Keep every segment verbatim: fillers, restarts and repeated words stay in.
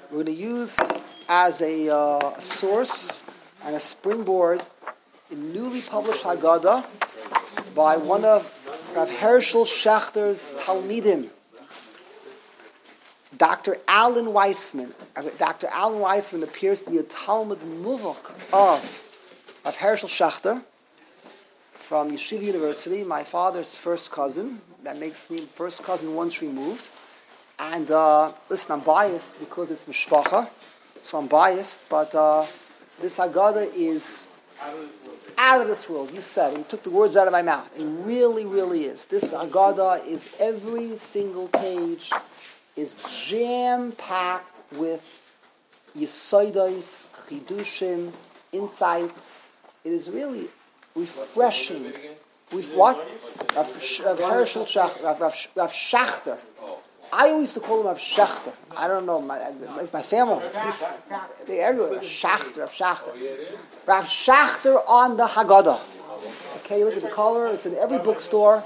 we're going to use as a, uh, a source and a springboard a newly published Haggadah by one of Rav Hershel Schachter's Talmidim, Doctor Alan Weissman. Doctor Alan Weissman appears to be a Talmud Muvok of Rav Hershel Schachter from Yeshiva University, my father's first cousin. That makes me first cousin once removed. And uh, listen, I'm biased because it's mishpacha, so I'm biased, but uh, this Haggadah is out of this world. You said it. You took the words out of my mouth. It really, really is. This Haggadah is every single page is jam-packed with yisodos, chidushim, insights. It is really refreshing. We've what? Rav Hershel Schachter. Rav Schachter. I always used to call him Rav Schachter. I don't know. My, it's my family. They everywhere. Rav Schachter. Rav Schachter. Rav Schachter on the Haggadah. Okay, look at the color. It's in every bookstore.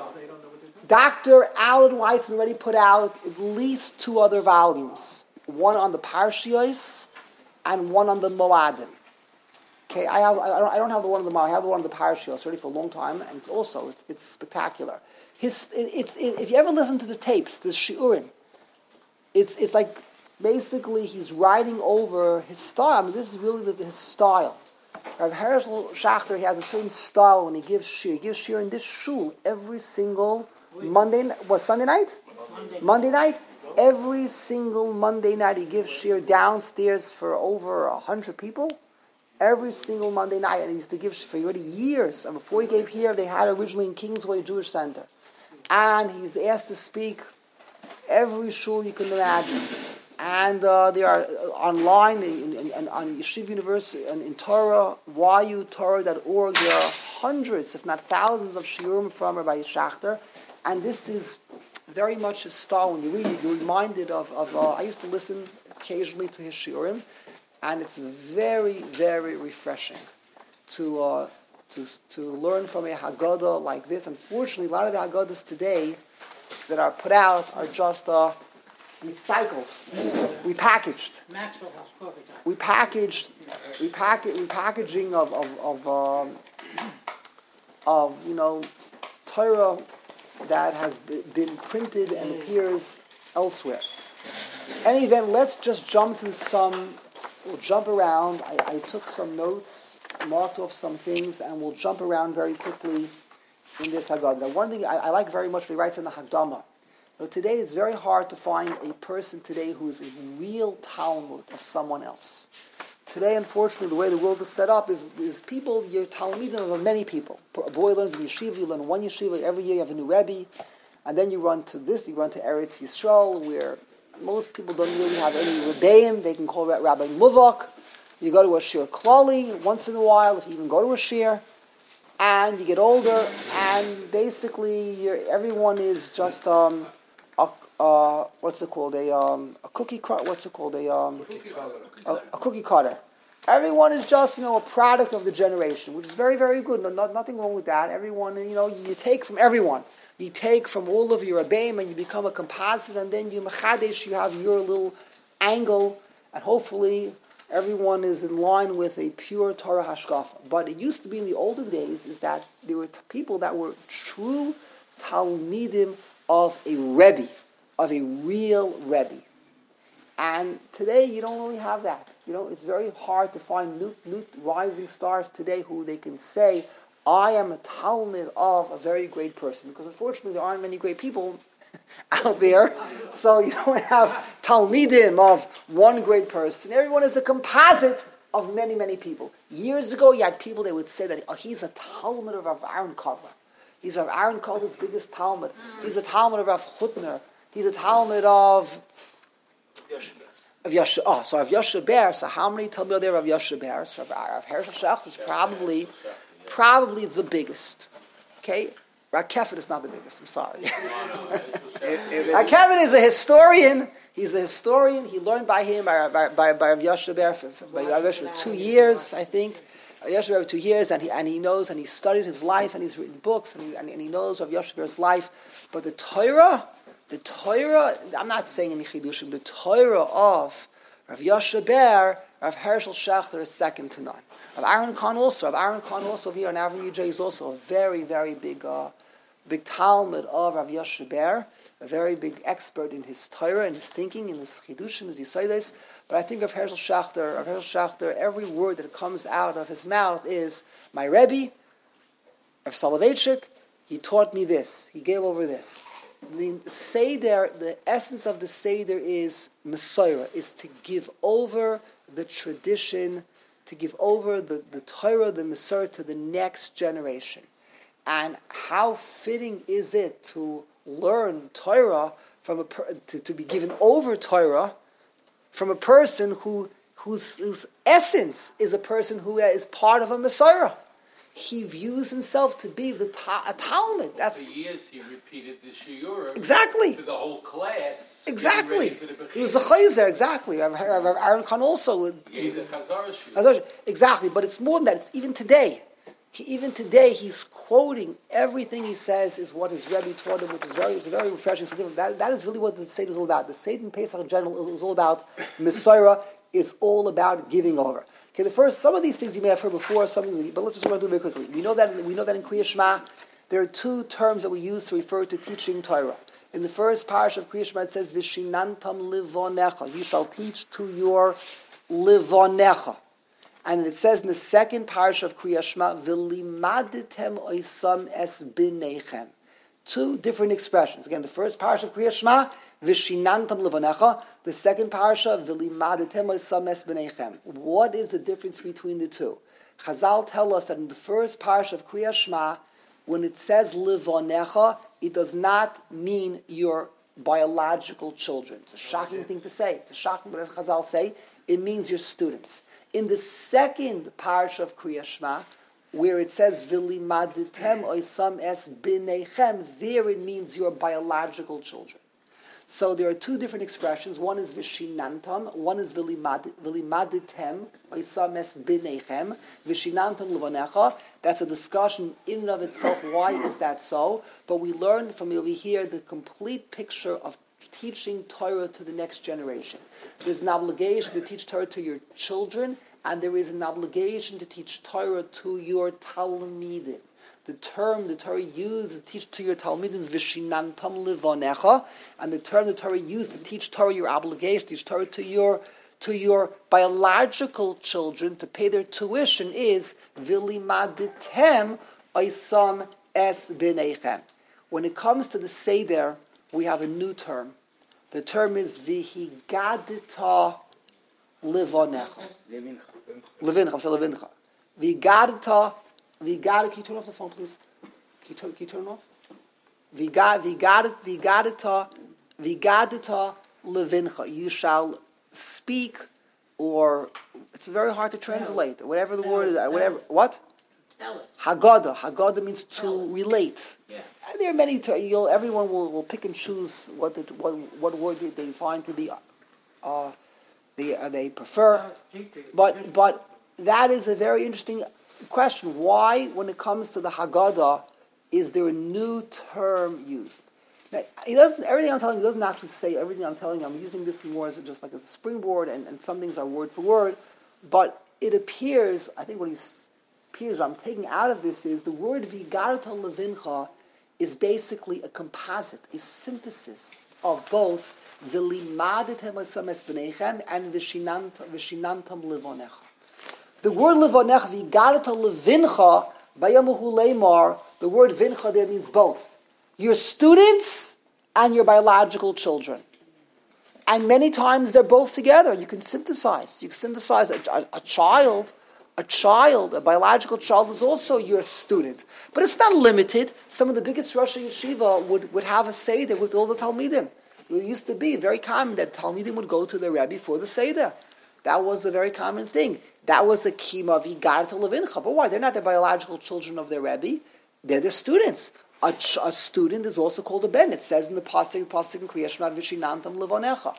Doctor Alan Weissman already put out at least two other volumes. One on the Parshios and one on the Moadim. Okay, I have. I don't, I don't have the one on the Moadim. I have the one on the Parshios already for a long time, and it's also it's, it's spectacular. His, it, it's it, if you ever listen to the tapes, the shiurim, it's it's like basically he's writing over his style. I mean, this is really the, his style. Rav Hershel Schachter, he has a certain style when he gives shir. He gives shir in this shul every single Monday. Was Sunday night? Monday. Monday night. Every single Monday night he gives shir downstairs for over a hundred people. Every single Monday night, and he used to give for already years. And before he gave here, they had originally in Kingsway Jewish Center. And he's asked to speak every shul you can imagine. And uh, they are online in, in, in, on Yeshiva University and in Torah, y u torah dot org. There are hundreds, if not thousands, of shiurim from Rabbi Schachter. And this is very much his style. When you read it, you're reminded of, of uh, I used to listen occasionally to his shiurim, and it's very, very refreshing to... Uh, To, to learn from a Haggadah like this. Unfortunately, a lot of the Haggadahs today that are put out are just uh, recycled, repackaged. Maxwell House coffee time. We packaged, repack- repackaging of of of, um, of you know Torah that has been printed and appears elsewhere. Any event, let's just jump through some. We'll jump around. I, I took some notes, marked off some things, and we'll jump around very quickly in this Haggadah. Now, one thing I, I like very much what he writes in the Hakdama. You know, today it's very hard to find a person today who is a real Talmud of someone else. Today, unfortunately, the way the world is set up is, is people, you're Talmidim of many people. A boy learns in yeshiva, you learn one yeshiva, every year you have a new Rebbe, and then you run to this, you run to Eretz Yisrael, where most people don't really have any Rebbeim, they can call Rabbi Muvok. You go to a shir klali once in a while, if you even go to a shir, and you get older, and basically you're, everyone is just um, a uh, what's it called a um, a cookie cutter. What's it called a um, a, a cookie cutter. Everyone is just you know a product of the generation, which is very very good. No, not, nothing wrong with that. Everyone you know you take from everyone. You take from all of your Rebbeim and you become a composite, and then you mechadesh. You have your little angle, and hopefully everyone is in line with a pure Torah hashkafa. But it used to be in the olden days is that there were t- people that were true Talmidim of a Rebbe, of a real Rebbe. And today you don't really have that. You know, it's very hard to find new, new rising stars today who they can say, I am a Talmud of a very great person. Because unfortunately there aren't many great people out there, so you don't have Talmidim of one great person. Everyone is a composite of many, many people. Years ago, you had people that would say that oh, he's a Talmud of Rav Aaron Kotler. He's Rav Aaron Kotler's biggest Talmud. He's a Talmud of Rav Hutner. He's a Talmud of of Yoshe. Oh, so Rav Yoshe Ber. So how many Talmud are there of Yoshe Ber? So Rav Hershel Schachter is probably probably the biggest. Okay. Rakefet is not the biggest, I'm sorry. Rakefet is a historian. He's a historian. He learned by him, by, by, by, by Rav Yoshe Ber for, by Rav Yoshe for two years, I think. Rav Yoshe Ber for two years, and he, and he knows, and he studied his life, and he's written books, and he, and, and he knows Rav Yoshe Ber's life. But the Torah, the Torah, I'm not saying any chidushim, the Torah of Rav Yoshe Ber, Rav Hershel Schachter is second to none. Rav Aaron Kahn also, Rav Aaron Kahn also here on Avenue J is also a very, very big, uh, big Talmud of Rav Yoshe Ber, a very big expert in his Torah and his thinking, in his Chidushim, his Yisaides. But I think of Hershel Schachter, Rav Hershel Schachter, every word that comes out of his mouth is, my Rebbe, Rav Soloveitchik, he taught me this, he gave over this. The Seder, the essence of the Seder is Mesorah, is to give over the tradition, to give over the, the Torah, the Mesorah to the next generation. And how fitting is it to learn Torah from a per, to, to be given over Torah from a person who whose, whose essence is a person who is part of a Mesorah. He views himself to be the ta- a Talmud. That's for years he repeated the shiur exactly to the whole class. Exactly, he was the chayzer. Exactly, Rav Aaron Kahn also would. Gave the Chazar shiur. Exactly, but it's more than that. It's even today. He, even today, he's quoting everything he says is what his Rebbe taught him, which is very, it's very refreshing. That, that is really what the Seder is all about. The Seder in Pesach in general is all about Mesorah. Is all about giving over. Okay, the first, some of these things you may have heard before, some of these, but let's just run through very quickly. We know that we know that in Kriya Shema, there are two terms that we use to refer to teaching Torah. In the first parish of Kriya Shema, it says Vishinantam Livonecha. You shall teach to your Livonecha. And it says in the second parish of Kriya Shema, V'limaditem oisam es binechem. Two different expressions. Again, the first parish of Kriya Shema, Vishinantam Livonecha. The second parasha, V'limaditem oisam es binechem. What is the difference between the two? Chazal tell us that in the first parish of Kriya Shema, when it says Livonecha, it does not mean your biological children. It's a shocking thing to say. It's a shocking, but as Chazal say, it means your students. In the second parsha of Kriya Shema, where it says V'limaditem oisam es binechem, there it means your biological children. So there are two different expressions. One is Vishinantam, one is V'limaditem oisam es binechem, Vishinantam levonecha. That's a discussion in and of itself. Why is that so? But we learn from over here the complete picture of teaching Torah to the next generation. There's an obligation to teach Torah to your children, and there is an obligation to teach Torah to your Talmidim. The term the Torah used to teach to your Talmidim is Vishinantam Livonecha, and the term the Torah used to teach Torah, your obligation, to teach Torah to your to your biological children, to pay their tuition, is V'limaditem oisam es binechem. When it comes to the Seder, we have a new term. The term is V'higadita Livonecha. Levincha, I'm sorry, Levincha. V'higadita, V'higadita, can you turn off the phone, please? Can you turn, can you turn off? V'higadita, V'higadita, V'higadita Levincha. You shall speak, or it's very hard to translate. Whatever the word is, whatever, what? Haggadah. Haggadah means to relate. Yeah. And there are many. You'll, everyone will, will pick and choose what the, what what word they find to be uh, they uh, they prefer. But but that is a very interesting question. Why, when it comes to the Haggadah, is there a new term used? Now, he doesn't. Everything I'm telling you doesn't actually say everything I'm telling you. I'm using this more as just like as a springboard, and, and some things are word for word. But it appears, I think what he's appears, what I'm taking out of this is the word V'higadita Levincha is basically a composite, a synthesis of both V'limaditem oisam es binechem and Vishinantam Livonecha. The word Livonecha, V'higadita Levincha, Bayamuhu Leimar, the word Vincha there means both. Your students and your biological children. And many times they're both together. You can synthesize. You can synthesize a, a, a child, a child, a biological child is also your student. But it's not limited. Some of the biggest Rosh Yeshiva would, would have a Seder with all the Talmidim. It used to be very common that Talmidim would go to the Rebbe for the Seder. That was a very common thing. That was a kima V'higadita Levincha. But why? They're not the biological children of their Rebbe. They're the students. A, ch- a student is also called a ben. It says in the pasuk, pasuk in Kriya Shema, Vishinantam Livonecha.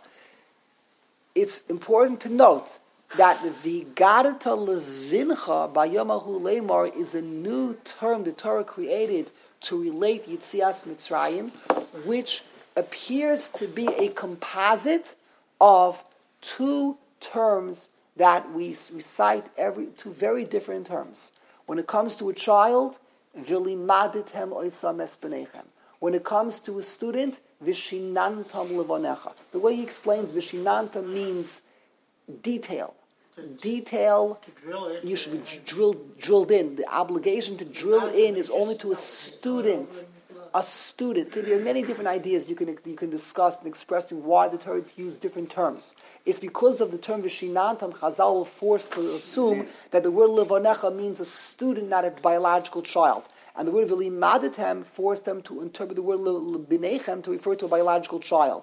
It's important to note that the V'higadita Levincha Bayamahu Leimar is a new term the Torah created to relate Yitzias Mitzrayim, which appears to be a composite of two terms that we recite every two very different terms. When it comes to a child, v'limadethem oisam es b'nechem. When it comes to a student, vishinantam levonecha. The way he explains vishinantam means detail. Detail, you should be drilled, drilled in. The obligation to drill in is only to a student. A student. There are many different ideas you can you can discuss in expressing why the Torah used different terms. It's because of the term Vishinantam, Chazal will force to assume that the word Levonecha means a student, not a biological child. And the word V'limadatem forced them to interpret the word Binechem to refer to a biological child.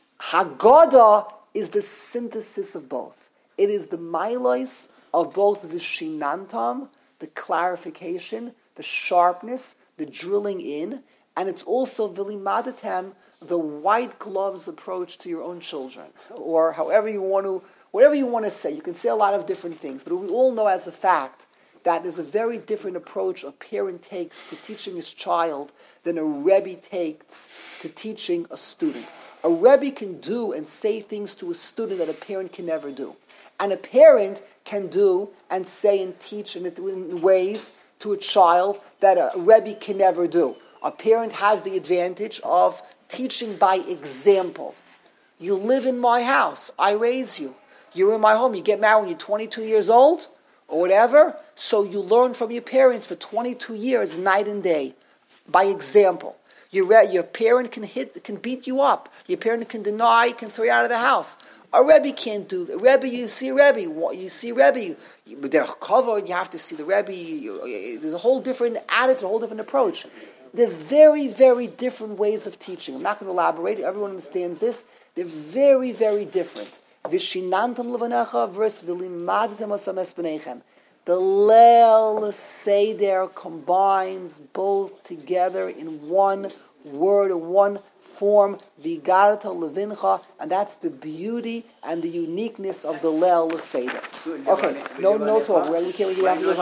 Haggadah is the synthesis of both. It is the milos of both Vishinantam, the clarification, the sharpness, the drilling in, and it's also V'limadatem, the white gloves approach to your own children, or however you want to, whatever you want to say. You can say a lot of different things, but we all know as a fact that there's a very different approach a parent takes to teaching his child than a Rebbe takes to teaching a student. A Rebbe can do and say things to a student that a parent can never do. And a parent can do and say and teach in, in ways to a child that a Rebbe can never do. A parent has the advantage of teaching by example. You live in my house. I raise you. You're in my home. You get married when you're twenty-two years old or whatever. So you learn from your parents for twenty-two years, night and day, by example. Your, your parent can hit, can beat you up. Your parent can deny, can throw you out of the house. A Rebbe can't do that. Rebbe, you see a Rebbe. You see Rebbe. But they're covered. You have to see the Rebbe. You, there's a whole different attitude, a whole different approach. They're very, very different ways of teaching. I'm not going to elaborate. Everyone understands this. They're very, very different. Vishinantam levanecha versus v'limadatem osam es b'nechem. The Leil Seder combines both together in one word, in one form, Vigarta Levincha, and that's the beauty and the uniqueness of the Leil Seder. Okay, no, no talk. We can't. We have to go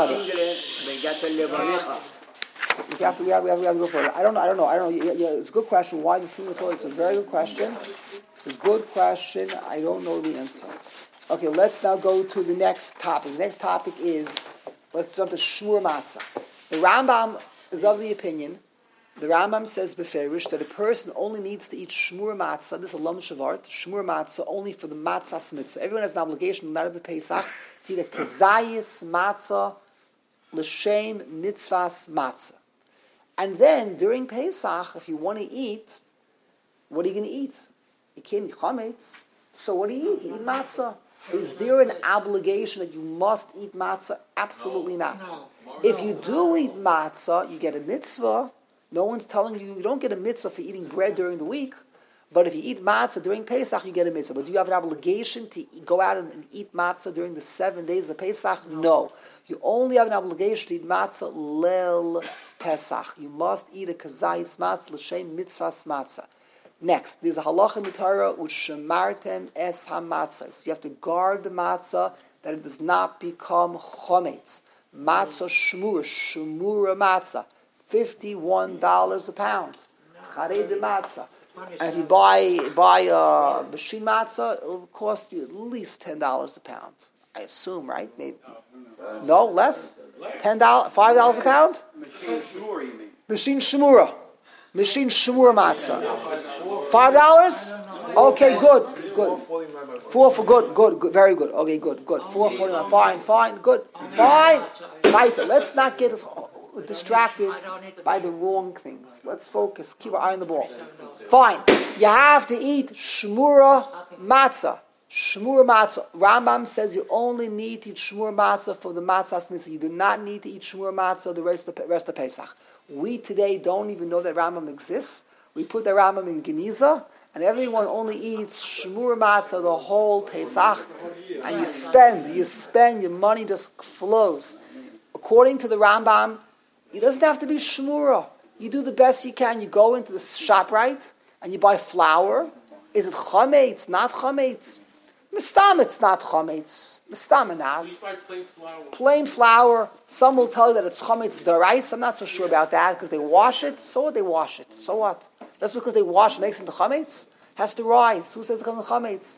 further. We have to, we have, we have, we have to go further. I don't know, I don't know, I don't know. Yeah, yeah, it's a good question. Why the single Torah? It's a very good question. It's a good question. I don't know the answer. Okay, let's now go to the next topic. The next topic is, let's jump to Shmur Matzah. The Rambam is of the opinion, the Rambam says beferish that a person only needs to eat Shmur Matzah, this is a Lam Shavart, Shmur Matzah, only for the Matzah Mitzvah. Everyone has an obligation, not at the Pesach, to eat a Kazayis Matzah, L'Shem Mitzvahs Matzah. And then, during Pesach, if you want to eat, what are you going to eat? You can't eat chametz. So what do you eat? You eat matzah. Is there an obligation that you must eat matzah? Absolutely no. not. No. If you do eat matzah, you get a mitzvah. No one's telling you, you don't get a mitzvah for eating bread during the week. But if you eat matzah during Pesach, you get a mitzvah. But do you have an obligation to go out and eat matzah during the seven days of Pesach? No. no. You only have an obligation to eat matzah lel Pesach. You must eat a kazayis matzah l'shem mitzvahs matzah. Next, there's a halacha in the Torah which shemartem es hamatzahs. You have to guard the matzah that it does not become chometz. Matzah shmur, shmura matzah, fifty-one dollars a pound. Chared matzah. And if you buy buy a machine matzah, it'll cost you at least ten dollars a pound. I assume, right? Maybe. No, less? Ten dollars, five dollars a pound? Machine shmura, you mean? Machine shmura. Machine shmura matzah. Five dollars? Okay, good, good. Four for good, good, good, very good. Okay, good, good. Four forty nine. Fine, fine, good, fine. Right. Let's not get distracted by the wrong things. Let's focus. Keep our eye on the ball. Fine. You have to eat shmura matzah. Shmur matzah. Rambam says you only need to eat shmur matzah for the matzah mitzvah. You do not need to eat shmur matzah the rest of rest of Pesach. We today don't even know that Rambam exists. We put the Rambam in Geniza, and everyone only eats shmur matzah the whole Pesach, and you spend, you spend, your money just flows. According to the Rambam, it doesn't have to be shmura. You do the best you can. You go into the shop, right, and you buy flour. Is it chametz? Not chametz. Mistam, it's not chametz. Mistam, not. Plain flour. Plain flour. Some will tell you that it's chametz darais. I'm not so sure about that because they wash it. So what? They wash it. So what? That's because they wash it makes it into chametz. Has to rise. Who says it comes to chametz?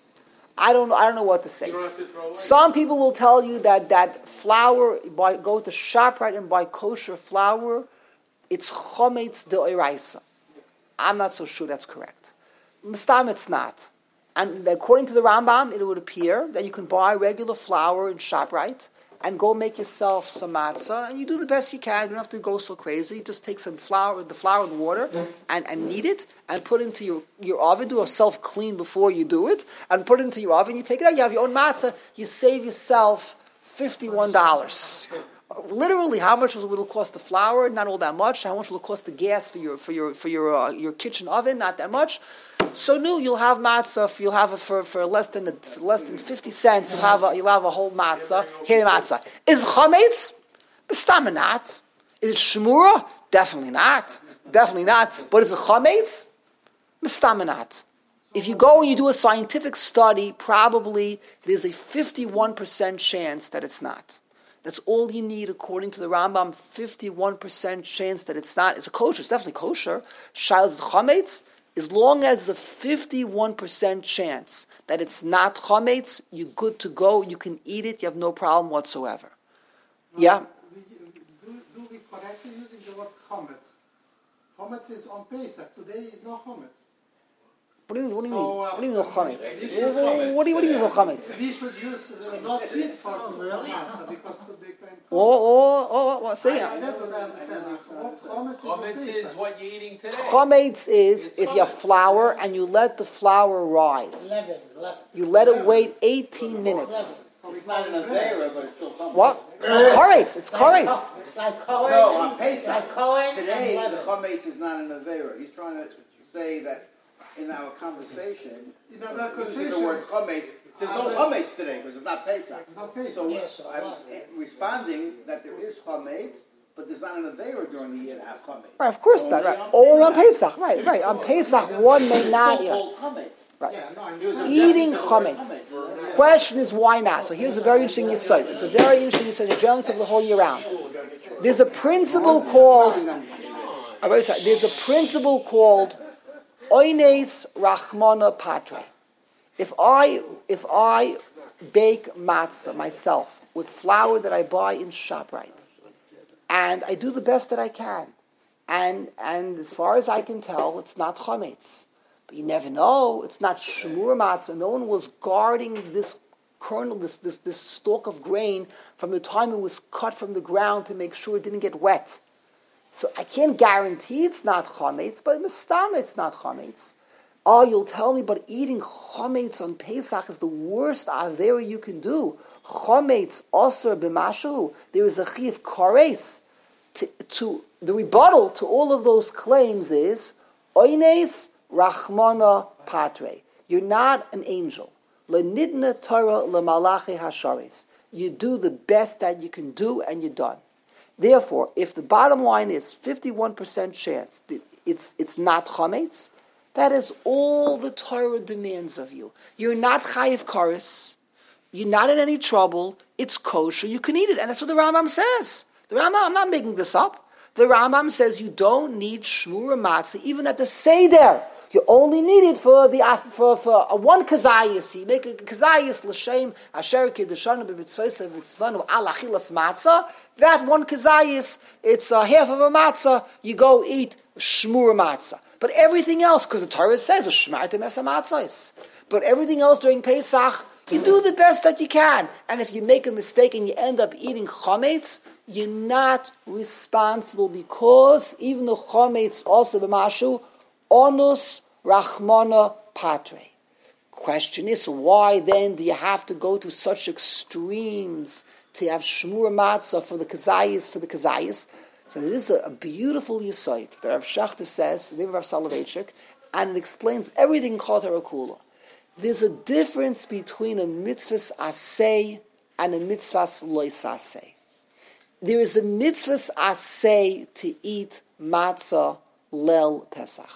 I don't I don't know what to say. You don't have to throw away. Some people will tell you that that flour, buy, go to ShopRite and buy kosher flour, it's chometz de'oraisa. I'm not so sure that's correct. Mistam, it's not. And according to the Rambam, it would appear that you can buy regular flour in ShopRite and go make yourself some matzah, and you do the best you can. You don't have to go so crazy. Just take some flour, the flour and water, and, and knead it, and put it into your, your oven. Do a self-clean before you do it, and put it into your oven. You take it out, you have your own matzah. You save yourself fifty-one dollars. Literally, how much will it cost the flour? Not all that much. How much will it cost the gas for your for your for your uh, your kitchen oven? Not that much. So new, you'll have matzah. You'll have it for, for less than the, for less than fifty cents. You'll have a, you'll have a whole matzah. Here matzah is chametz. B'stam not. Is it shmura? Definitely not. Definitely not. But is it chametz? B'stam not. If you go and you do a scientific study, probably there's a fifty-one percent chance that it's not. That's all you need, according to the Rambam. Fifty-one percent chance that it's not. It's a kosher. It's definitely kosher. Shailas chametz. As long as there's a fifty-one percent chance that it's not chametz, you're good to go. You can eat it. You have no problem whatsoever. No, Yeah? we, do, do we correctly using the word chametz? Chametz is on Pesach. Today is no chametz. What do you mean? What do you So, mean? uh, What do you mean no chametz? This is What, chametz what do you what do you mean no today. chametz? We should use uh, not sweet for real matzah because they can. Oh, oh, oh, oh, say I, it. that's what I understand. What chametz is on Chametz is Pesach? what you're eating today. Chametz is It's if you have chametz. flour and you let the flour rise. Eleven, eleven. You let it wait eighteen minutes. So we It's call not it an bread. Avera, but it's still something. What? Kares. It's kares. Like Cohen. No, on Pesach. Like Cohen Today, and the Levin. chametz is not an Avera. He's trying to say that in our conversation, In our using conversation, the word chametz, there's no chametz today because it's not Pesach. it's not Pesach. So Yes, so I was what? responding that there is chametz, but there's not an Avera during the year to have chametz. Right, of course not. Only Right. All on Pesach. Right, right. On Pesach, one may not. Yeah. So-called chametz. Right. Yeah, no, I'm He was saying- Eating objecting to the word chametz. Question is why not? So here's a very interesting insight. It's a very interesting insight. A journalist of the whole year round. There's a principle called. I'm very sorry. There's a principle called oines rachmana patre. If I if I bake matzah myself with flour that I buy in ShopRite, and I do the best that I can, and and as far as I can tell, it's not chametz. But you never know. It's not shmur matzah. No one was guarding this kernel, this, this, this stalk of grain from the time it was cut from the ground to make sure it didn't get wet. So I can't guarantee it's not chametz, but mistam it's not chametz. Oh, you'll tell me, but eating chametz on Pesach is the worst avera you can do. Chametz aser b'mashu. There is a chiyuv kares. To, to the rebuttal to all of those claims is oines rachmana patre. You're not an angel. Lenidna Torah lemalachi hasharis. You do the best that you can do, and you're done. Therefore, if the bottom line is fifty-one percent chance that it's it's not chametz, that is all the Torah demands of you. You're not chayiv karis. You're not in any trouble. It's kosher. You can eat it, and that's what the Rambam says. The Rambam, I'm not making this up. The Rambam says you don't need shmura matzah even at the seder. You only need it for the for for a one kazayis. You make a kazayis l'shem asher kiddushan b'mitzvah v'tzvanu al achilas matzah. That one kazayis, it's a half of a matzah. You go eat shmura matzah. But everything else, because the Torah says a shmartem es matzahs. But everything else during Pesach, you do the best that you can. And if you make a mistake and you end up eating chametz, you're not responsible because even the chametz also b'mashu. Onus rachmana patre. Question is, why then do you have to go to such extremes to have shmur matzah for the kazayis, for the kazayis? So this is a, a beautiful yisoid that Rav Shachter says, the name of Rav Soloveitchik, and it explains everything called Harakula. There's a difference between a mitzvahs aseh and a mitzvahs lois aseh. There is a mitzvahs aseh to eat matzah lel Pesach.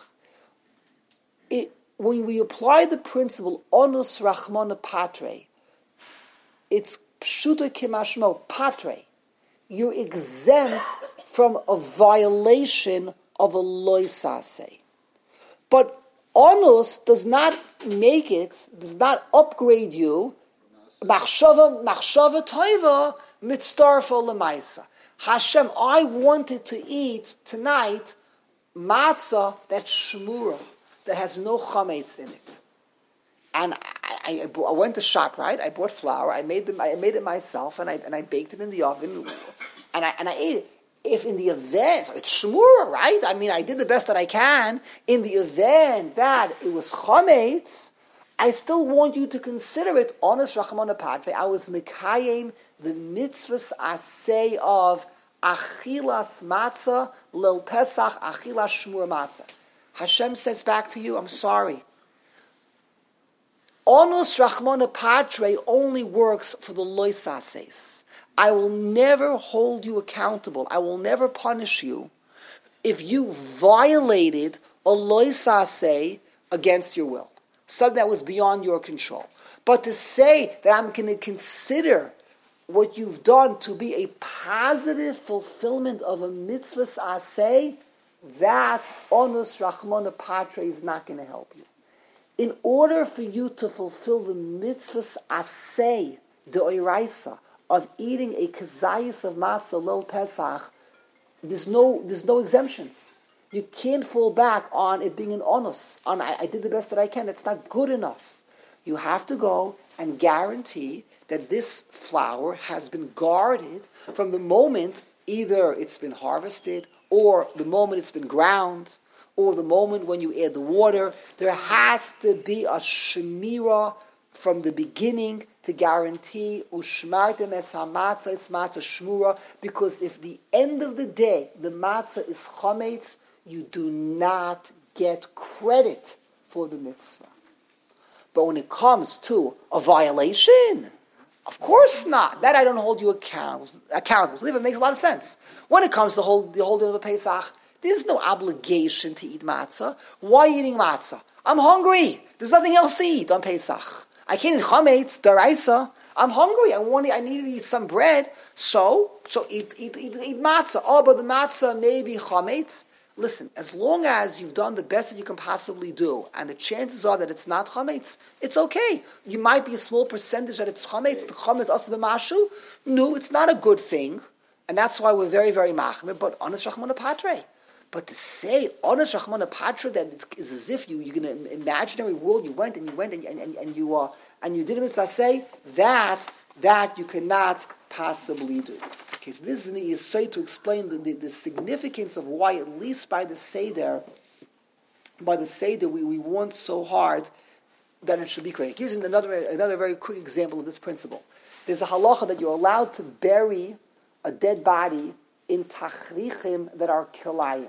It, when we apply the principle onus rachmana patre, it's pshuta kimashmo patre. You're exempt from a violation of a loisase. But Onus does not make it, does not upgrade you. Machshava, machshava toiva, mitzdarfa lemaisa. Hashem, I wanted to eat tonight matzah that's shmura, that has no chametz in it. And I, I, I went to shop, right? I bought flour. I made them. I made it myself, and I and I baked it in the oven, and I and I ate it. If in the event it's shmura, right? I mean, I did the best that I can. In the event that it was chametz, I still want you to consider it honest rachmana patre. I was mekayim the mitzvahs asay of achilas matzah lil pesach achilas shmur matzah. Hashem says back to you, I'm sorry. Onus rachmana patre only works for the loisases. I will never hold you accountable. I will never punish you if you violated a loisase against your will. Something that was beyond your control. But to say that I'm going to consider what you've done to be a positive fulfillment of a mitzvah's aseh, that onus rachmana patre is not going to help you. In order for you to fulfill the mitzvah's aseh, the oiraisa, of eating a kazayis of matzah lil pesach, there's no there's no exemptions. You can't fall back on it being an onus. On I, I did the best that I can. It's not good enough. You have to go and guarantee that this flour has been guarded from the moment either it's been harvested, or the moment it's been ground, or the moment when you add the water. There has to be a shemira from the beginning to guarantee ushmartem es hamatzah es matzah shmura, because if the end of the day the matzah is chametz, you do not get credit for the mitzvah. But when it comes to a violation, of course not. That I don't hold you accountable. Accountable. It makes a lot of sense. When it comes to the whole the whole day of the Pesach, there's no obligation to eat matzah. Why eating matzah? I'm hungry. There's nothing else to eat on Pesach. I can't eat chametz, daraisa. I'm hungry. I want. I need to eat some bread. So, so eat, eat, eat, eat matzah. Oh, but the matzah may be chametz. Listen, as long as you've done the best that you can possibly do, and the chances are that it's not chametz, it's okay. You might be a small percentage that it's chametz. The chametz asa b'mashu. No, it's not a good thing, and that's why we're very, very machmir. But honest rachmana patre. But to say honest rachmana patre, that it's as if you you're in an imaginary world. You went and you went and and, and you uh, and you did it. Say that that you cannot possibly do. Okay, so this is an essay to explain the, the, the significance of why, at least by the Seder, by the Seder, we, we want so hard that it should be created. Here's another another very quick example of this principle. There's a halacha that you're allowed to bury a dead body in tachrichim that are kilayim.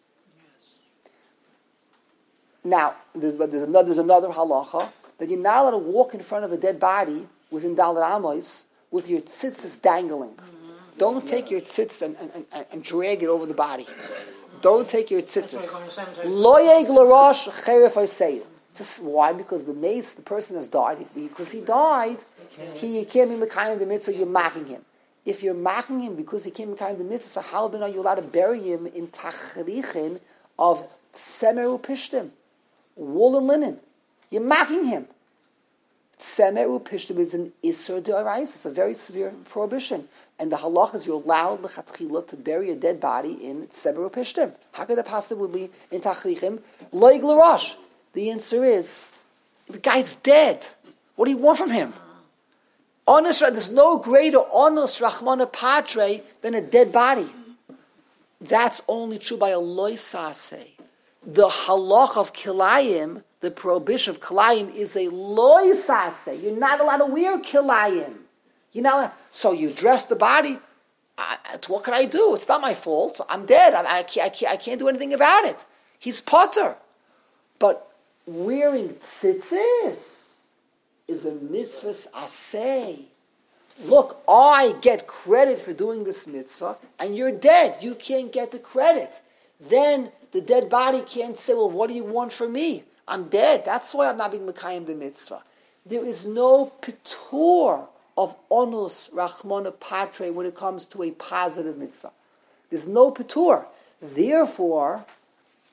Now, there's, there's, another, there's another halacha that you're not allowed to walk in front of a dead body within Dalet Amos with your tzitzis dangling. Mm-hmm. Don't take your tzitz and, and, and, and drag it over the body. Don't take your tzitzis. Lo yeg l'rosh cheref ha'seir. Why? Because the mace, the person has died. Because he died, he, he can't be mekayim the mitzvah, you're mocking him. If you're mocking him because he can't be mekayim the mitzvah, so how then are you allowed to bury him in tachrichin of tsemeru pishtim, wool and linen? You're mocking him. Tsemeru pishtim is an isur d'orais. It's a very severe prohibition. And the halach is you're allowed l'chatchila to bury a dead body in tsemeru pishtim. How could that possibly be in tachrichim? Loig l'rosh. The answer is, the guy's dead. What do you want from him? Honest, there's no greater honest rachmana patre than a dead body. That's only true by a loisase. The halach of kilayim, the prohibition of kilayim, is a loisase. You're not allowed to wear kilayim. You're not allowed, so you dress the body. I, what can I do? It's not my fault. I'm dead. I, I, can't, I, can't, I can't do anything about it. He's potter. But wearing tzitzis is a mitzvah's aseh. Look, I get credit for doing this mitzvah, and you're dead. You can't get the credit. Then the dead body can't say, well, what do you want from me? I'm dead. That's why I'm not being mekayim the mitzvah. There is no pitur of onus rachmana patre when it comes to a positive mitzvah. There's no pitur. Therefore,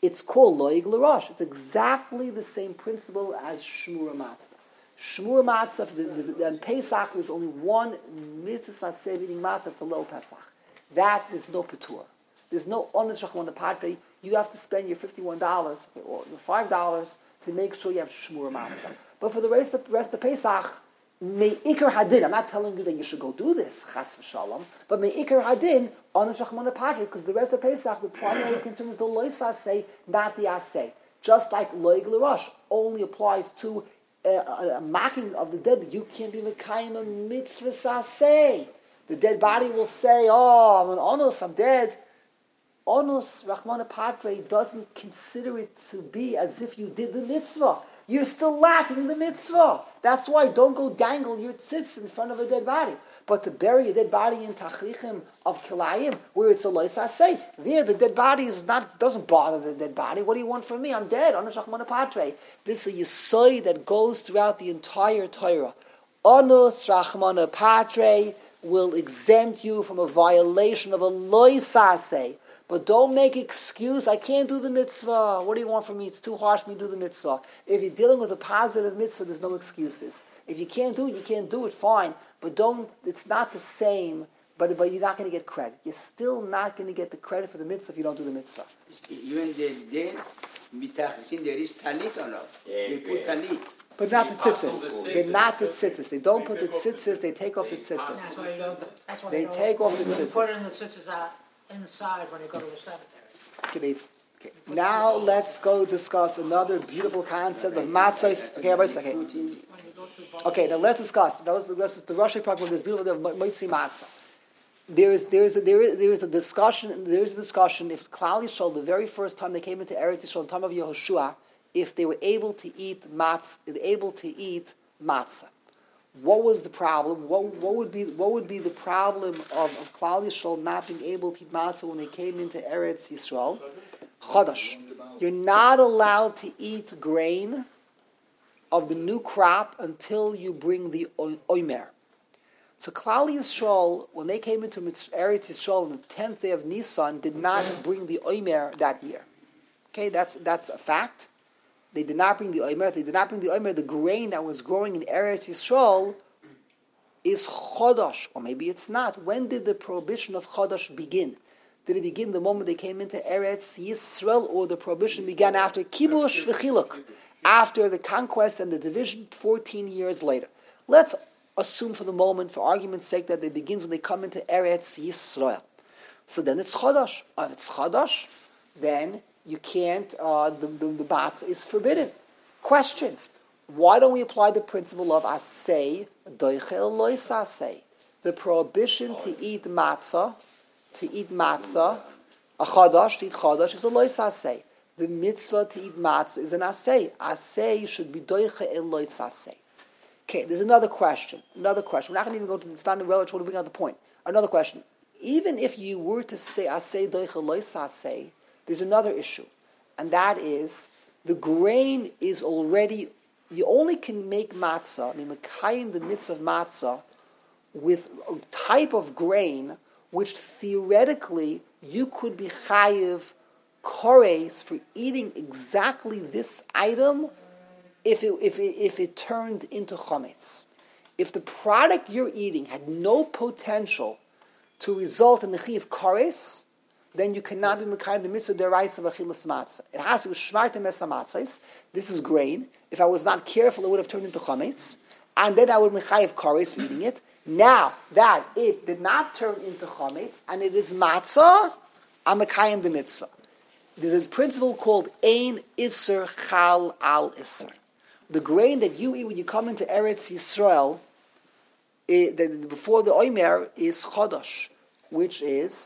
It's called loig l'rosh. It's exactly the same principle as shmur matzah. Shmur matzah, the, the, the, on Pesach, there's only one mitzvah saseh eating matzah for low Pesach. That is no patur. There's no onus shachmon padre. You have to spend your fifty-one dollars or your five dollars to make sure you have shmur matzah. But for the rest of, rest of Pesach, me'ikar hadin. I'm not telling you that you should go do this, chas v'shalom, but me'ikar hadin, onus shachmon padre, because the rest of Pesach, the primary concern is the loy saseh, not the aseh. Just like loig l'rosh only applies to uh, a, a mocking of the dead. You can't be mekayim a mitzvah saseh. The dead body will say, "Oh, I'm an onus, I'm dead." Onus, Rahmana Patre, doesn't consider it to be as if you did the mitzvah. You're still lacking the mitzvah. That's why don't go dangle your tzitz in front of a dead body. But to bury a dead body in tachrichim of kilayim, where it's a lois hasei, there the dead body is not doesn't bother the dead body. What do you want from me? I'm dead. Onus Rahmana Patre. This is a yisoy that goes throughout the entire Torah. Onus Rahmana Patre will exempt you from a violation of a lois hasei. But don't make excuse, I can't do the mitzvah. What do you want from me? It's too harsh for me to do the mitzvah. If you're dealing with a positive mitzvah, there's no excuses. If you can't do it, you can't do it, fine. But don't, it's not the same, but, but you're not going to get credit. You're still not going to get the credit for the mitzvah if you don't do the mitzvah. Even the dead, there is talit or not? They put talit. But not the tzitzis. They're not the tzitzis. They don't put the tzitzis, they take off the tzitzis. That's why you don't, that's why They you don't, take off the you put tzitzis. in the tzitzis out inside when you go to the cemetery. Okay, okay. Now let's go discuss another beautiful concept of matzos. Okay, everybody, okay. When you go to Okay, now let's discuss. That was the, this is the Rosh problem. This beautiful of Moitzi Matzah. There's there's a, there is there is a discussion. There is a discussion if Klal Yisrael, the very first time they came into Eretz Yisrael, in the time of Yehoshua, if they were able to eat matzah, able to eat matzah. What was the problem? What, what would be what would be the problem of, of Klal Yisrael not being able to eat matzah when they came into Eretz Yisrael? Chodesh. You're not allowed to eat grain of the new crop until you bring the oimer. So Klal Yisrael, when they came into Eretz Yisrael on the tenth day of Nisan, did not bring the oimer that year. Okay, that's that's a fact. They did not bring the oimer. They did not bring the oimer. The grain that was growing in Eretz Yisrael is chodosh, or maybe it's not. When did the prohibition of chodosh begin? Did it begin the moment they came into Eretz Yisrael, or the prohibition began after kibush v'chiluk, after the conquest and the division, fourteen years later? Let's assume for the moment, for argument's sake, that it begins when they come into Eretz Yisrael. So then it's chodosh. If it's chodosh, then you can't, uh, the, the, the matzah is forbidden. Question, why don't we apply the principle of asay, doichel lois asay? The prohibition to eat matzah, to eat matzah, a chadash, to eat chadash, is a lois asay. The mitzvah to eat matzah is an asay. Asay should be doichel lois asay. Okay, there's another question. Another question. We're not going to even go to the standard relative to bring out the point. Another question. Even if you were to say asay doichel lois asay, there's another issue, and that is the grain is already, you only can make matzah, I mean, mekayim the mitzvah of matzah, with a type of grain which theoretically you could be chayiv kores for eating exactly this item if it, if it, if it turned into chametz. If the product you're eating had no potential to result in the chayiv kores, then you cannot be mekayim the mitzvah deraisa of achilas matzah. It has to be shmartem esa matzahs. This is grain. If I was not careful, it would have turned into chametz, and then I would mechayiv kares for eating it. Now that it did not turn into chametz and it is matzah, I'm mekayim the mitzvah. There's a principle called ein iser chal al iser. The grain that you eat when you come into Eretz Yisrael, it, the, before the oimer, is chodosh, which is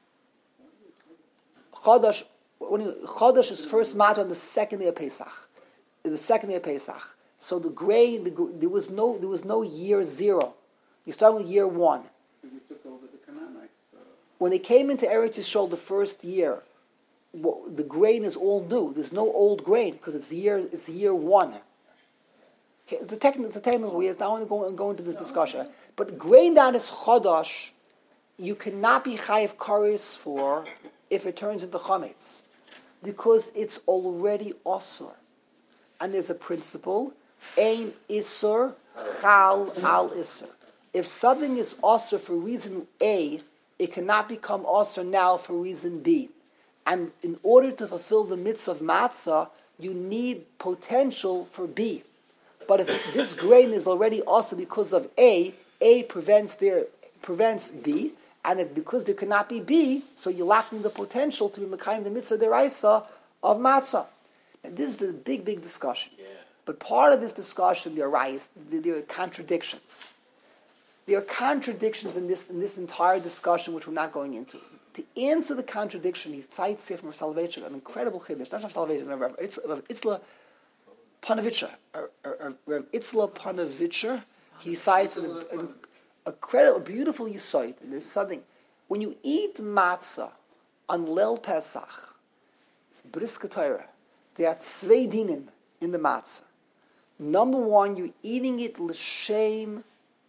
Chodesh, when you, Chodesh is first matter on the second day of Pesach. The second day of Pesach. So the grain, the, there was no, there was no year zero. You start with year one. You took over the Canaanites. Uh, When they came into Eretz Yisrael the first year, well, the grain is all new. There's no old grain because it's year, it's year one. Okay, it's a technical, it's a technical way. I don't want to go, go into this discussion. But grain that is Chodesh, you cannot be chayiv kares for if it turns into chametz. Because it's already osur. And there's a principle, ein isur, chal al isur. If something is osur for reason A, it cannot become osur now for reason B. And in order to fulfill the mitzvah of matzah, you need potential for B. But if this grain is already osur because of A, A prevents their prevents B, and if, because there cannot be B, so you're lacking the potential to be mekayim the mitzvah deraisa of matzah. And this is the big, big discussion. Yeah. But part of this discussion, there arise, there are contradictions. There are contradictions in this in this entire discussion, which we're not going into. To answer the contradiction, he cites here from Soloveitchik, an incredible chiddush, not from Soloveitchik, Rav Itzla Panovitcher, Rav Itzla Panovitcher, he cites an, an, a credible, a beautiful yesod. There's something, when you eat matzah on Leil Pesach, it's briska Torah, there are zwei dinim in the matzah. Number one, you're eating it l'shem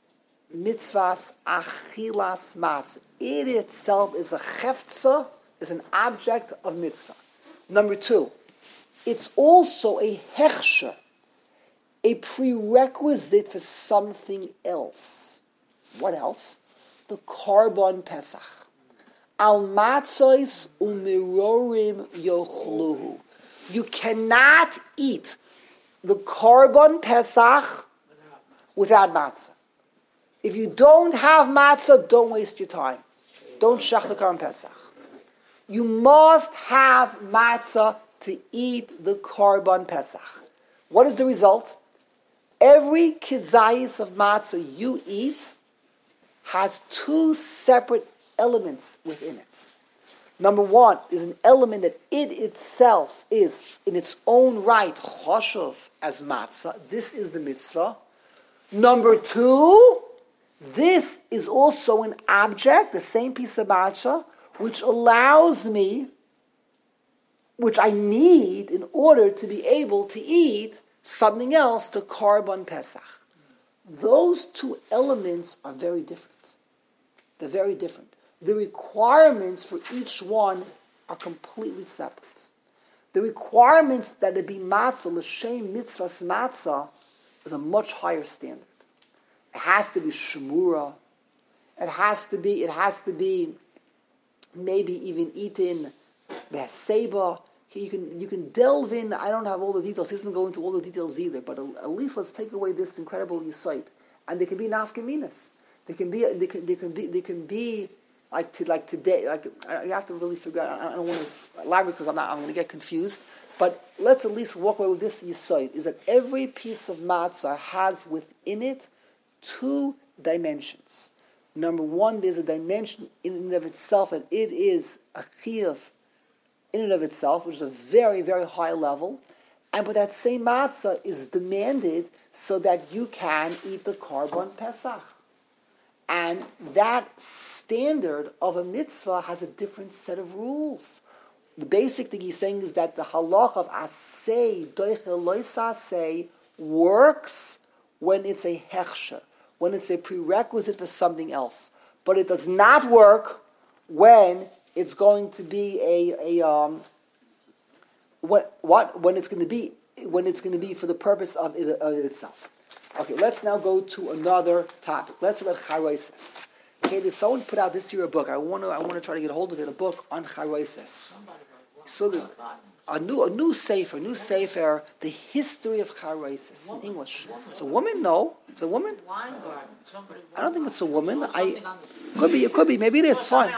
mitzvahs achilas matzah. It itself is a cheftza, is an object of mitzvah. Number two, it's also a hechsher, a prerequisite for something else. What else? The Korban Pesach. Al matzos umirorim yochluhu. You cannot eat the Korban Pesach without matzah. If you don't have matzah, don't waste your time. Don't shach the Korban Pesach. You must have matzah to eat the Korban Pesach. What is the result? Every kizayis of matzah you eat has two separate elements within it. Number one is an element that it itself is, in its own right, choshev as matzah. This is the mitzvah. Number two, this is also an object, the same piece of matzah, which allows me, which I need in order to be able to eat something else, the Korban Pesach. Those two elements are very different. They're very different. The requirements for each one are completely separate. The requirements that it be matzah, l'shem mitzvahs matzah, is a much higher standard. It has to be shemura. It has to be, it has to be maybe even eaten b'haseba. You can, you can delve in, I don't have all the details, he doesn't go into all the details either, but at least let's take away this incredible yesod. And there can be nafkaminas. There can be, there can, there can be, there can be, like to, like today, like you have to really figure out, I don't want to elaborate because I'm not, I'm going to get confused, but let's at least walk away with this yesod, is that every piece of matzah has within it two dimensions. Number one, there's a dimension in and of itself, and it is a chiyuv in and of itself, which is a very, very high level. And but that same matzah is demanded so that you can eat the Korban Pesach. And that standard of a mitzvah has a different set of rules. The basic thing he's saying is that the halach of asay, doichel lois asay, works when it's a hechsher, when it's a prerequisite for something else. But it does not work when it's going to be a, a um, what what when it's going to be when it's going to be for the purpose of it, of it itself. Okay, let's now go to another topic. Let's talk about charoises. Okay, there's someone put out this year a book. I want to I want to try to get a hold of it. A book on charoises. So the, a new a new sefer, a new sefer, the history of charoises in English. It's a woman? No, it's a woman. I don't think it's a woman. I could be. It could be. Maybe it is. Fine.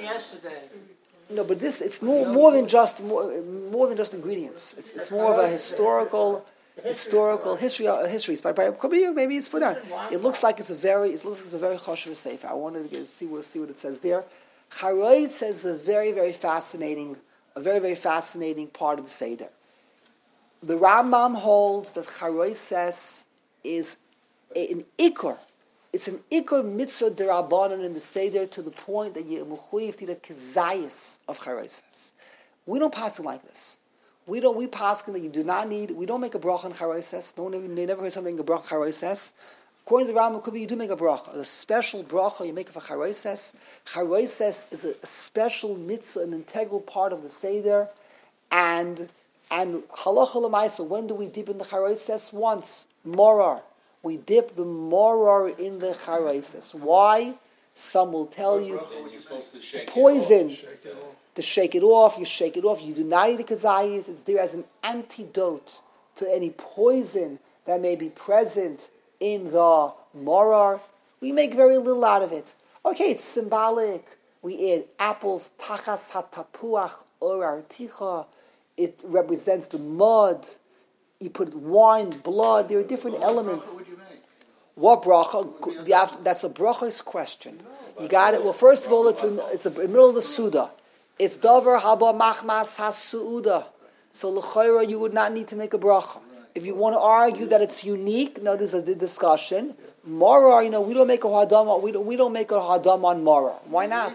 No, but this it's more more than just more, more than just ingredients. It's it's more of a historical historical history uh, histories. But, but could be maybe it's put out. It looks like it's a very it looks like it's a very choshev sefer. I wanted to get, see what see what it says there. Charois says a very very fascinating a very very fascinating part of the seder. The Rambam holds that charois says is an ikor. It's an ikor mitzvah derabanan in the seder to the point that you're mechuyev to the kezayis of charoises. We don't pass it like this. We don't. We pass that you do not need. We don't make a bracha on charoises. No one they never heard something a bracha charoises. According to the Rambam, could be you do make a bracha, a special bracha you make for charoises. Charoises is a, a special mitzvah, an integral part of the seder, And and halacha l'maisa, when do we dip in the charaises? Once. Morar. We dip the morar in the charaises. Why? Some will tell you And you're supposed to shake poison. It off. To shake it off, you shake it off. You do not eat the kazayis. It's there as an antidote to any poison that may be present in the morar. We make very little out of it. Okay, it's symbolic. We add apples, tachas hatapuach or articha. It represents the mud. You put wine, blood. There are different What elements. bracha would you make? What bracha? You have- That's a bracha's question. You got it. Well, first of all, it's in, it's in the middle of the suda. It's davar haba machmas hasuuda. So l'chayra, you would not need to make a bracha. If you want to argue that it's unique, no, there's a discussion. Mara, you know, we don't make a hadama. We don't. We don't make a hadama on Mara. Why not?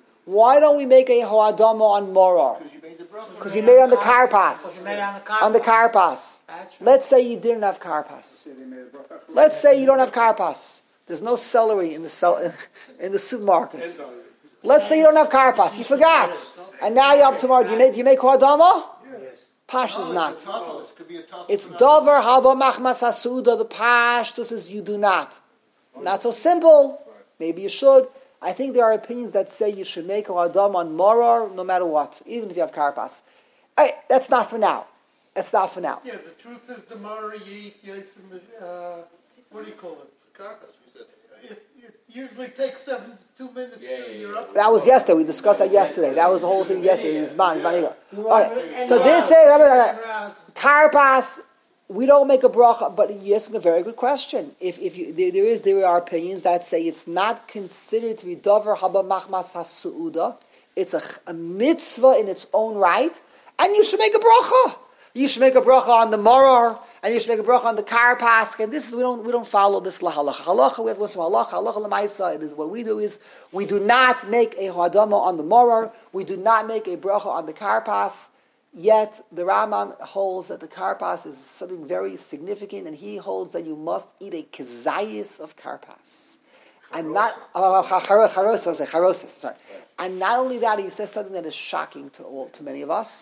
Why don't we make a hadama on Mara? Because you made the bracha. Because you made it on the Because karpas. you made it on the carpas. On the karpas. That's right. Let's say you didn't have karpas. Say they made the bracha. Let's say you don't have karpas. There's no celery in the cell, in the supermarket. Let's say you don't have karpas. You forgot, and now you're up tomorrow. Do you make do you make hadama? Yes. Pashtus not. It's a tafel. It could be a tafel. It's davar haba machmas hasuda. The pashtus is you do not. Not so simple. Maybe you should. I think there are opinions that say you should make a hadam on morar no matter what, even if you have karpas. All right, that's not for now. That's not for now. Yeah, the truth is the Mara you eat, Yasim, uh, what do you call it? Carcass, we said. It, it usually takes seventy-two minutes Yeah, till yeah, you're yeah. up. That was yesterday. We discussed that yesterday. That was the whole thing yesterday. It's man, it's man. All right. And So now- this say and now- karpas. We don't make a bracha, but you're asking a very good question. If if you, there, there is there are opinions that say it's not considered to be davar haba machmas hasuuda. It's a, a mitzvah in its own right, and you should make a bracha. You should make a bracha on the morar, and you should make a bracha on the karpas. And this is we don't we don't follow this lahalacha. Halacha we have to listen to halacha. Halacha lemaisa. It is what we do is we do not make a hadama on the morar. We do not make a bracha on the karpas. Yet the Rambam holds that the karpas is something very significant, and he holds that you must eat a kezayis of karpas, and not uh, charos. I'm sorry, charosis. Sorry, and not only that, he says something that is shocking to all, to many of us.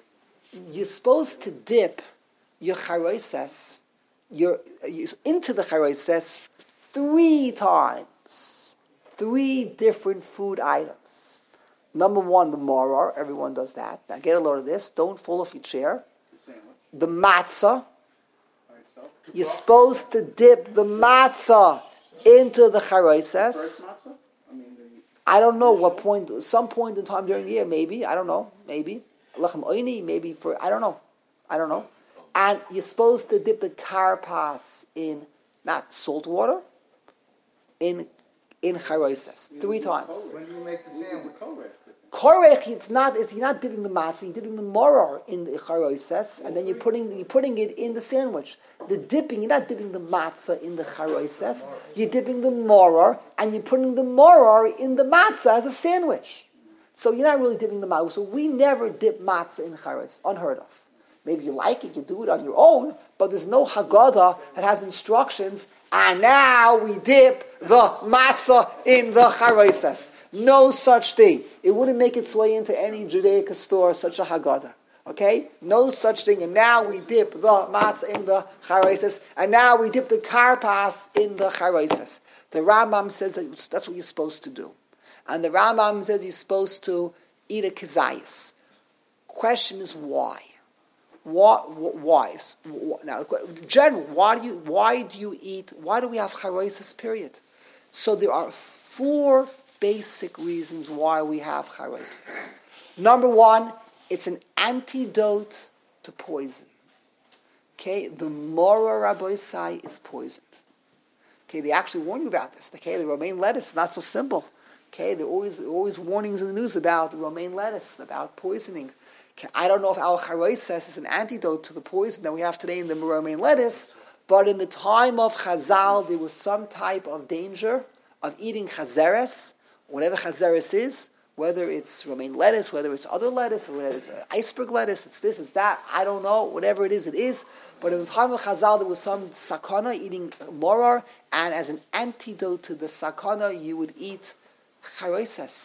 You're supposed to dip your charoses, your into the charoses three times, three different food items. Number one, the morar. Everyone does that. Now get a load of this. Don't fall off your chair. The matzah. You're supposed to dip the matzah into the charoses. First matzah? I mean, the I don't know what point, some point in time during the year, maybe. I don't know. Maybe. Lechem oini, maybe for, I don't know. I don't know. And you're supposed to dip the karpas in, not salt water, in in charoses. Three times. when do you make the sandwich? Korech, it's not, it's, you're not dipping the matzah, you're dipping the morar in the charoses, and then you're putting, you're putting it in the sandwich. The dipping, you're not dipping the matzah in the charoses, you're dipping the morar, and you're putting the morar in the matzah as a sandwich. So you're not really dipping the matzah. So we never dip matzah in charos, unheard of. Maybe you like it, you do it on your own, but there's no Haggadah that has instructions, and now we dip the matzah in the charoses. No such thing. It wouldn't make its way into any Judaic store, such a Haggadah. Okay? No such thing. And now we dip the matzah in the charoses, and now we dip the karpas in the charoses. The Rambam says that that's what you're supposed to do. And the Rambam says you're supposed to eat a kezayis. Question is why? Why? Why? Now, general, why do you why do you eat? Why do we have charoses? Period. So there are four basic reasons why we have charoses. Number one, it's an antidote to poison. Okay, the mora rabbosai is poisoned. Okay, they actually warn you about this. Okay, the romaine lettuce is not so simple. Okay, there are always always warnings in the news about romaine lettuce, about poisoning. I don't know if our charoses is an antidote to the poison that we have today in the romaine lettuce, but in the time of Chazal, there was some type of danger of eating chazeres, whatever chazeres is, whether it's romaine lettuce, whether it's other lettuce, or whether it's iceberg lettuce, it's this, it's that, I don't know, whatever it is, it is. But in the time of Chazal, there was some sakana, eating morar, and as an antidote to the sakana, you would eat charoses.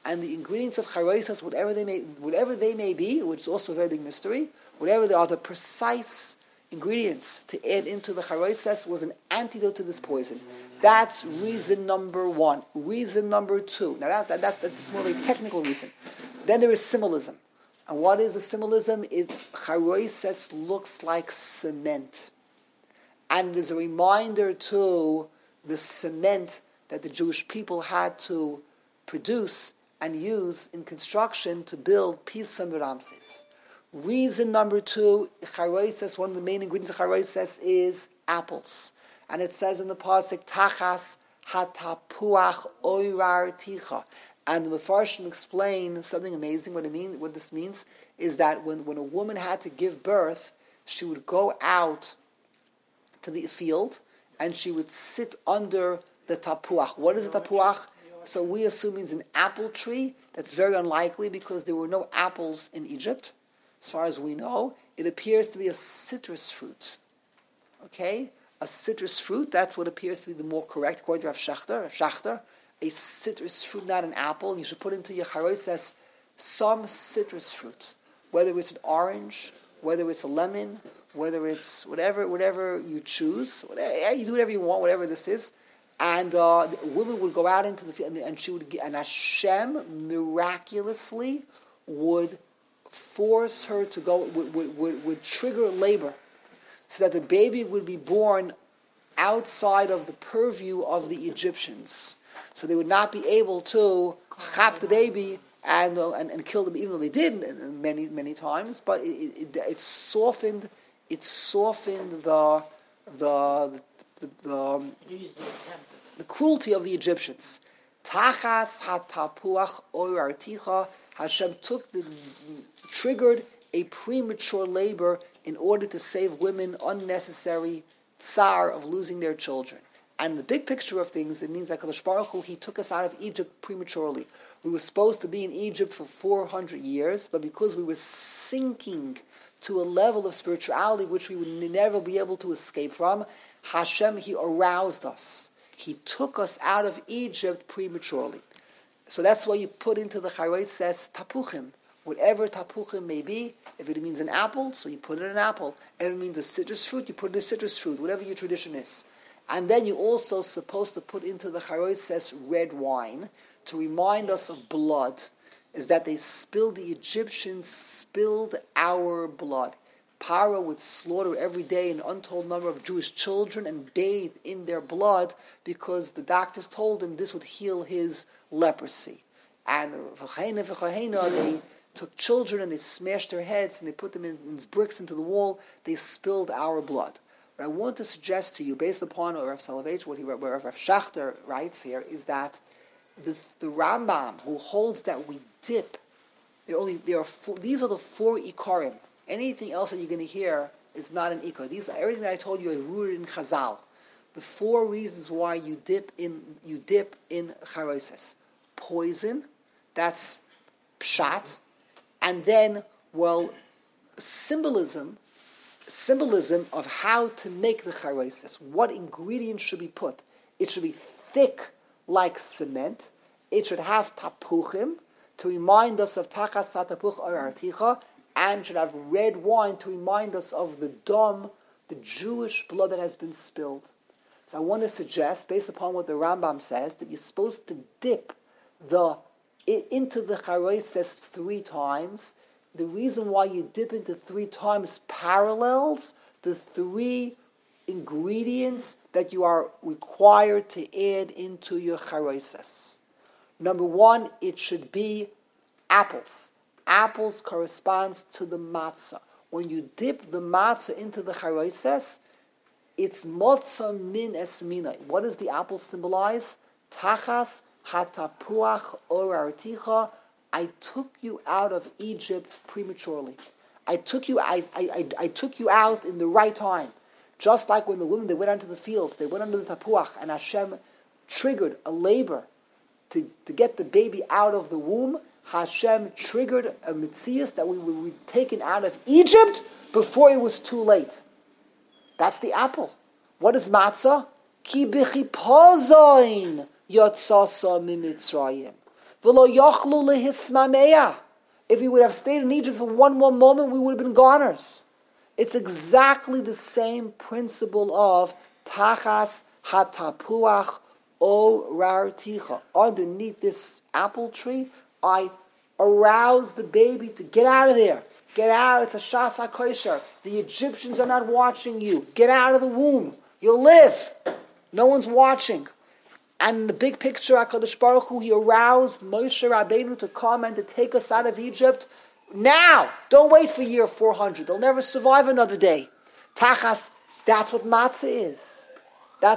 and the ingredients of charoisas, whatever they may, whatever they may be, which is also a very big mystery, whatever they are, the precise ingredients to add into the charoisas was an antidote to this poison. That's reason number one. Reason number two. Now that, that, that that's more of a technical reason. Then there is symbolism. And what is the symbolism? It charoisas looks like cement. And it is a reminder to the cement that the Jewish people had to produce and use in construction to build Pisam Ramses. Reason number two, charoisas, one of the main ingredients of charoisas is apples. And it says in the pasuk, Tachas hatapuach oirar ticha. And the Mefarshim explain something amazing. What it mean, what this means is that when, when a woman had to give birth, she would go out to the field and she would sit under the tapuach. What is a tapuach? So we assume it's an apple tree. That's very unlikely because there were no apples in Egypt. As far as we know, it appears to be a citrus fruit. Okay? A citrus fruit, that's what appears to be the more correct, according to Rav Schachter. Schachter, a citrus fruit, not an apple. And you should put into your charoisas some citrus fruit. Whether it's an orange, whether it's a lemon, whether it's whatever whatever you choose. Whatever, you do whatever you want, whatever this is. And uh, the woman would go out into the field, and, and she would get, and Hashem miraculously would force her to go, would, would, would, would trigger labor, so that the baby would be born outside of the purview of the Egyptians. So they would not be able to chap the baby and uh, and, and kill them, even though they did many many times. But it, it, it softened it softened the the the, the, um, the cruelty of the Egyptians. Tachas hatapuach oirarticha. Hashem took the triggered a premature labor in order to save women unnecessary tsar of losing their children. And the big picture of things, it means that Kadosh Baruch Hu, He took us out of Egypt prematurely. We were supposed to be in Egypt for four hundred years, but because we were sinking to a level of spirituality which we would never be able to escape from, Hashem, He aroused us. He took us out of Egypt prematurely. So that's why you put into the charoisas tapuchim. Whatever tapuchim may be, if it means an apple, so you put in an apple. If it means a citrus fruit, you put in a citrus fruit, whatever your tradition is. And then you're also supposed to put into the charoisas red wine to remind us of blood, is that they spilled, the Egyptians spilled our blood. Paro would slaughter every day an untold number of Jewish children and bathe in their blood because the doctors told him this would heal his leprosy. And they took children and they smashed their heads and they put them in, in bricks into the wall. They spilled our blood. What I want to suggest to you, based upon Rav Soloveitch, what he what Rav Schachter writes here, is that the, the Rambam, who holds that we dip, there are only there are four, these are the four ikarim. Anything else that you're going to hear is not an ikar. These everything that I told you is rooted in Chazal. The four reasons why you dip in you dip in charoisas: poison, that's pshat, and then well, symbolism. Symbolism of how to make the charoisas. What ingredients should be put? It should be thick like cement. It should have tapuchim to remind us of tachas tapuch ararticha, and should have red wine to remind us of the dam, the Jewish blood that has been spilled. So I want to suggest, based upon what the Rambam says, that you're supposed to dip the into the charoisas three times. The reason why you dip into three times parallels the three ingredients that you are required to add into your charoisas. Number one, it should be apples. Apples corresponds to the matzah. When you dip the matzah into the charoisas, it's matzah min esmina. What does the apple symbolize? Tachas hatapuach orarticha. I took you out of Egypt prematurely. I took you. I, I, I, I took you out in the right time, just like when the women they went onto the fields, they went under the tapuach, and Hashem triggered a labor to, to get the baby out of the womb. Hashem triggered a mitzias that we would be taken out of Egypt before it was too late. That's the apple. What is matzah? Ki b'chipozoin yotzasa mimitzrayim. V'lo yochlu lehismameya. If we would have stayed in Egypt for one more moment, we would have been goners. It's exactly the same principle of tachas hatapuach o rarticha. Underneath this apple tree, I arouse the baby to get out of there. Get out. It's a shas hakoisher. The Egyptians are not watching you. Get out of the womb. You'll live. No one's watching. And in the big picture, HaKadosh Baruch Hu, he aroused Moshe Rabbeinu to come and to take us out of Egypt now. Don't wait for year four hundred. They'll never survive another day. Tachas, that's what matzah is. That's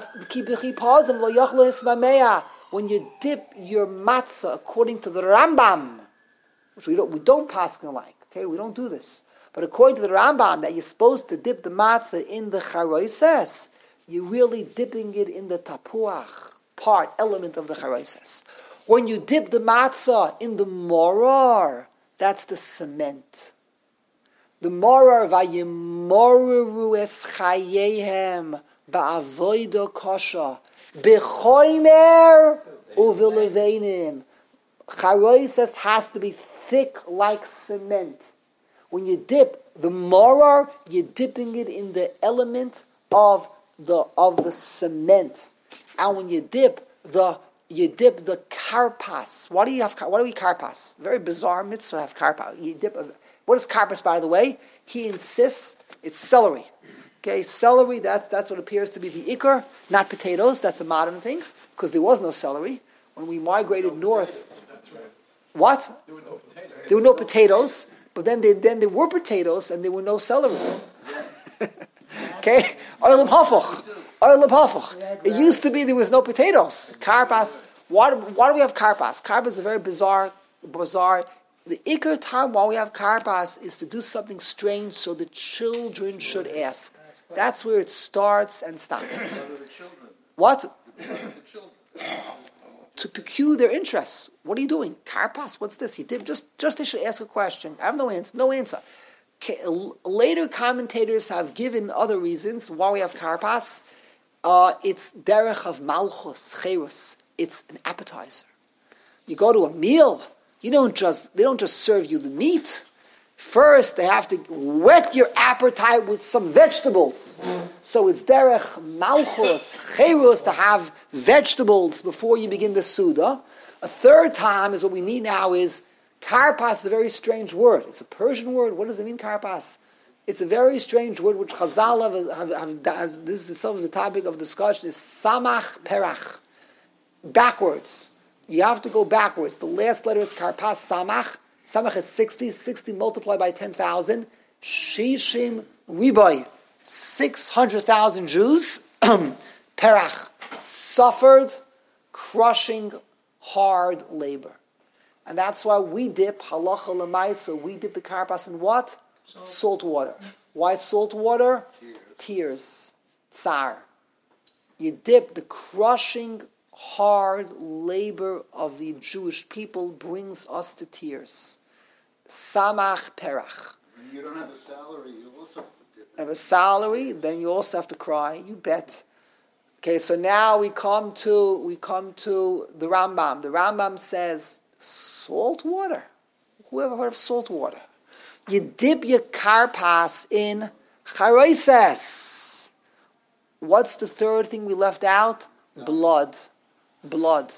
when you dip your matzah according to the Rambam, which we don't, we don't paskin like. Okay, we don't do this. But according to the Rambam, that you're supposed to dip the matzah in the charoises, you're really dipping it in the tapuach part, element of the charoises. When you dip the matzah in the morar, that's the cement. The morar, vayimoru es chayehem ba'avoida kosha b'choimer uvileveinim. Charoises has to be thick like cement. When you dip the morar, you're dipping it in the element of the of the cement. And when you dip the you dip the karpas. Why do you have why do we karpas? Very bizarre mitzvah have karpas. You dip a, what is karpas, by the way? He insists it's celery. Okay, celery, that's that's what appears to be the ikar, not potatoes. That's a modern thing, because there was no celery. When we migrated north, what? There were no potatoes. There were no potatoes, but then they, then there were potatoes and there were no celery. Okay? Oilam hafuch. Oilam hafuch. It used to be there was no potatoes. Karpas. Why do, why do we have karpas? Karpas is a very bizarre, bizarre. The ikar time why we have karpas is to do something strange so the children should ask. That's where it starts and stops. What? To pique their interests. What are you doing? Karpas, what's this? He did just, just they should ask a question. I have no answer. No answer. Okay, later commentators have given other reasons why we have karpas. Uh, it's derech of malchus, cherus. It's an appetizer. You go to a meal, you don't just they don't just serve you the meat. First, they have to whet your appetite with some vegetables. So it's derech malchus, cherus, to have vegetables before you begin the Suda. A third time is what we need now is karpas is a very strange word. It's a Persian word. What does it mean, karpas? It's a very strange word which Chazal have, have, have, have this itself is a topic of discussion, is samach perach. Backwards. You have to go backwards. The last letter is karpas samach. Samach is sixty. sixty multiplied by ten thousand. Shishim riboy. six hundred thousand Jews. Perach. Suffered crushing hard labor. And that's why we dip halacha l'maisa. We dip the karpas in what? Salt, salt water. Why salt water? Tears. Tears. Tsar. You dip the crushing hard labor of the Jewish people brings us to tears. Samach perach. When you don't have a salary, you also dip. Have a salary, then you also have to cry. You bet. Okay, so now we come to we come to the Rambam. The Rambam says salt water. Who ever heard of salt water? You dip your karpas in charoises. What's the third thing we left out? No. Blood. Blood.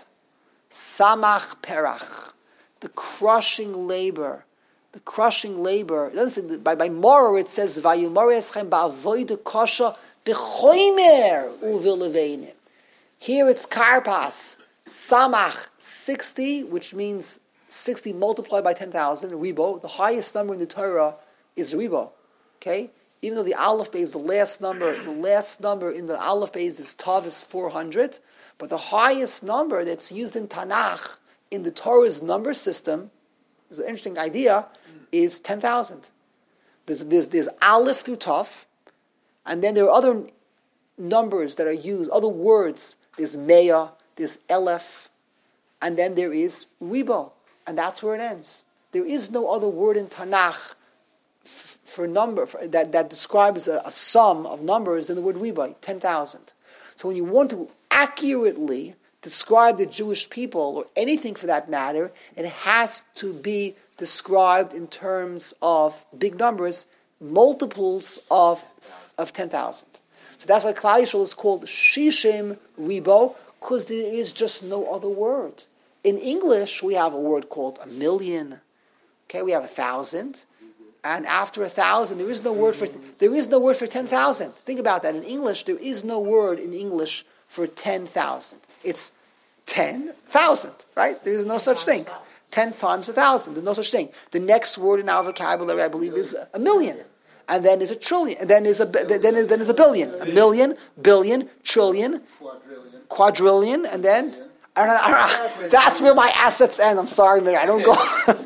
Samach perach. The crushing labor. The crushing labor. Listen, by, by Morer it says, Vayumor eschem ba'avoida kosha b'choimer uvileveinim. Here it's karpas. Samach, sixty, which means sixty multiplied by ten thousand, ribo. The highest number in the Torah is ribo. Okay? Even though the Aleph Beis is the last number, the last number in the Aleph Beis is Tav is four hundred, but the highest number that's used in Tanakh, in the Torah's number system, is an interesting idea, is ten thousand. There's, there's, there's Aleph through Tav, and then there are other numbers that are used, other words. There's Meah, there's Elef, and then there is Ribo, and that's where it ends. There is no other word in Tanakh f- for number for, that, that describes a, a sum of numbers than the word Ribo, ten thousand. So when you want to accurately describe the Jewish people, or anything for that matter, it has to be described in terms of big numbers, multiples of of ten thousand. So that's why Klal Yisrael is called Shishim Ribo, because there is just no other word. In English, we have a word called a million. Okay, we have a thousand, and after a thousand, there is no word for there is no word for ten thousand. Think about that. In English, there is no word in English for ten thousand. It's ten thousand, right? There is no such thing. Ten times a thousand. There's no such thing. The next word in our vocabulary, I believe, is a million. And then there's a trillion. And then there's a, then is, then there's a billion. A million, billion, trillion, Quadrillion. quadrillion, and then... I don't, I don't, that's where my assets end. I'm sorry, man. I don't go...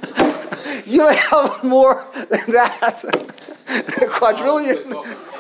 You have more than that. Quadrillion.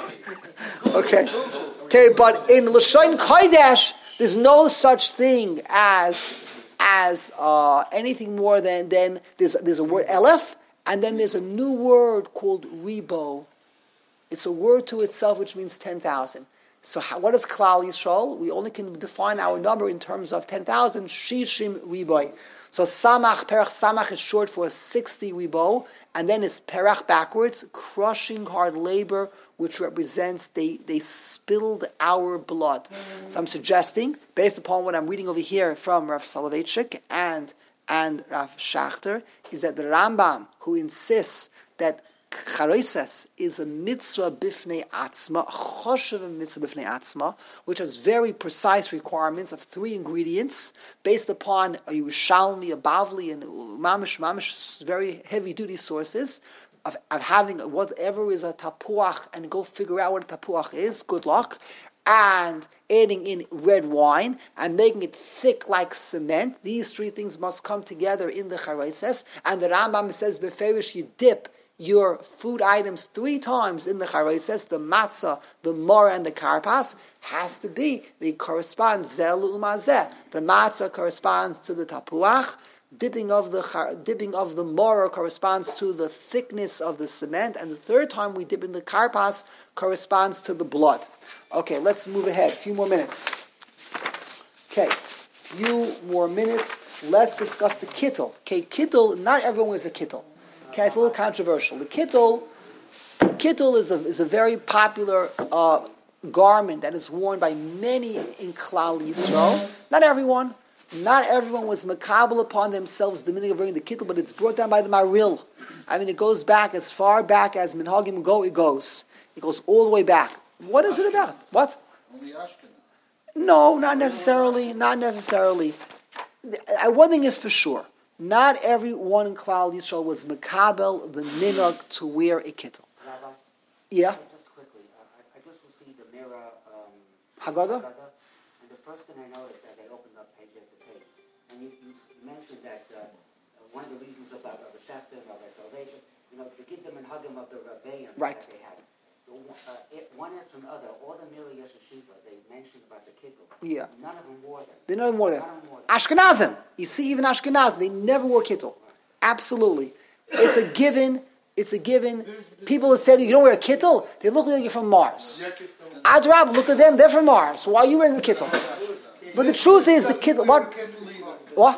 Okay. Okay, but in Lashon Kodesh, there's no such thing as as uh, anything more than then there's there's a word elef, and then there's a new word called ribo. It's a word to itself which means ten thousand. So how, what is Klal Yisrael? We only can define our number in terms of ten thousand. Shishim riboy. So samach, perach samach is short for sixty ribo, and then it's perach backwards, crushing hard labor, which represents they, they spilled our blood. Mm-hmm. So I'm suggesting, based upon what I'm reading over here from Rav Soloveitchik and and Rav Schachter, is that the Rambam, who insists that Charoises is a mitzvah bifnei atzma, a choshev mitzvah bifnei atzma, which has very precise requirements of three ingredients based upon a Yerushalmi, a Bavli, and mamish, mamish, very heavy-duty sources of, of having whatever is a tapuach, and go figure out what a tapuach is. Good luck. And adding in red wine and making it thick like cement. These three things must come together in the Charoises. And the Rambam says, beferish, you dip your food items three times in the Charoises, the matzah, the mora, and the karpas, has to be, they correspond, zeh l'umazeh. The matzah corresponds to the tapuach, dipping of the dipping of the mora corresponds to the thickness of the cement, and the third time we dip in the karpas corresponds to the blood. Okay, let's move ahead. A few more minutes. Okay, few more minutes. Let's discuss the kittel. Okay, kittel, not everyone wears a kittel. Okay, it's a little controversial. The kittel, kittel is a is a very popular uh, garment that is worn by many in Klal Yisrael. Not everyone. Not everyone was makabel upon themselves the meaning of wearing the kittel, but it's brought down by the Maril. I mean, it goes back as far back as Minhagim go. It goes. It goes all the way back. What is it about? What? Only Ashkenaz. No, not necessarily. Not necessarily. One thing is for sure. Not everyone in Klal Yisrael was makabel the minhag to wear a kittel. Rabbi? Yeah? Just quickly, uh, I, I just received the Mirror um, Haggadah? and the first thing I noticed as I opened up page after page, and you, you mentioned that uh, one of the reasons about Rabbi Schachter and Rabbi Salvation, you know, to give them an hagam of the Rabbeim Right. that they had. So uh, it, one after another, all the Mirror Yeshashiva, they mentioned about the kittel. Yeah. None of them wore them. They never wore them. None of them wore them. Ashkenazim. You see, even Ashkenazim, they never wore kittel. Absolutely. It's a given. It's a given. People have said, you don't wear a kittel? They look like you're from Mars. Adrab, look at them. They're from Mars. Why are you wearing a kittel? But the truth is, the kittel, what? What?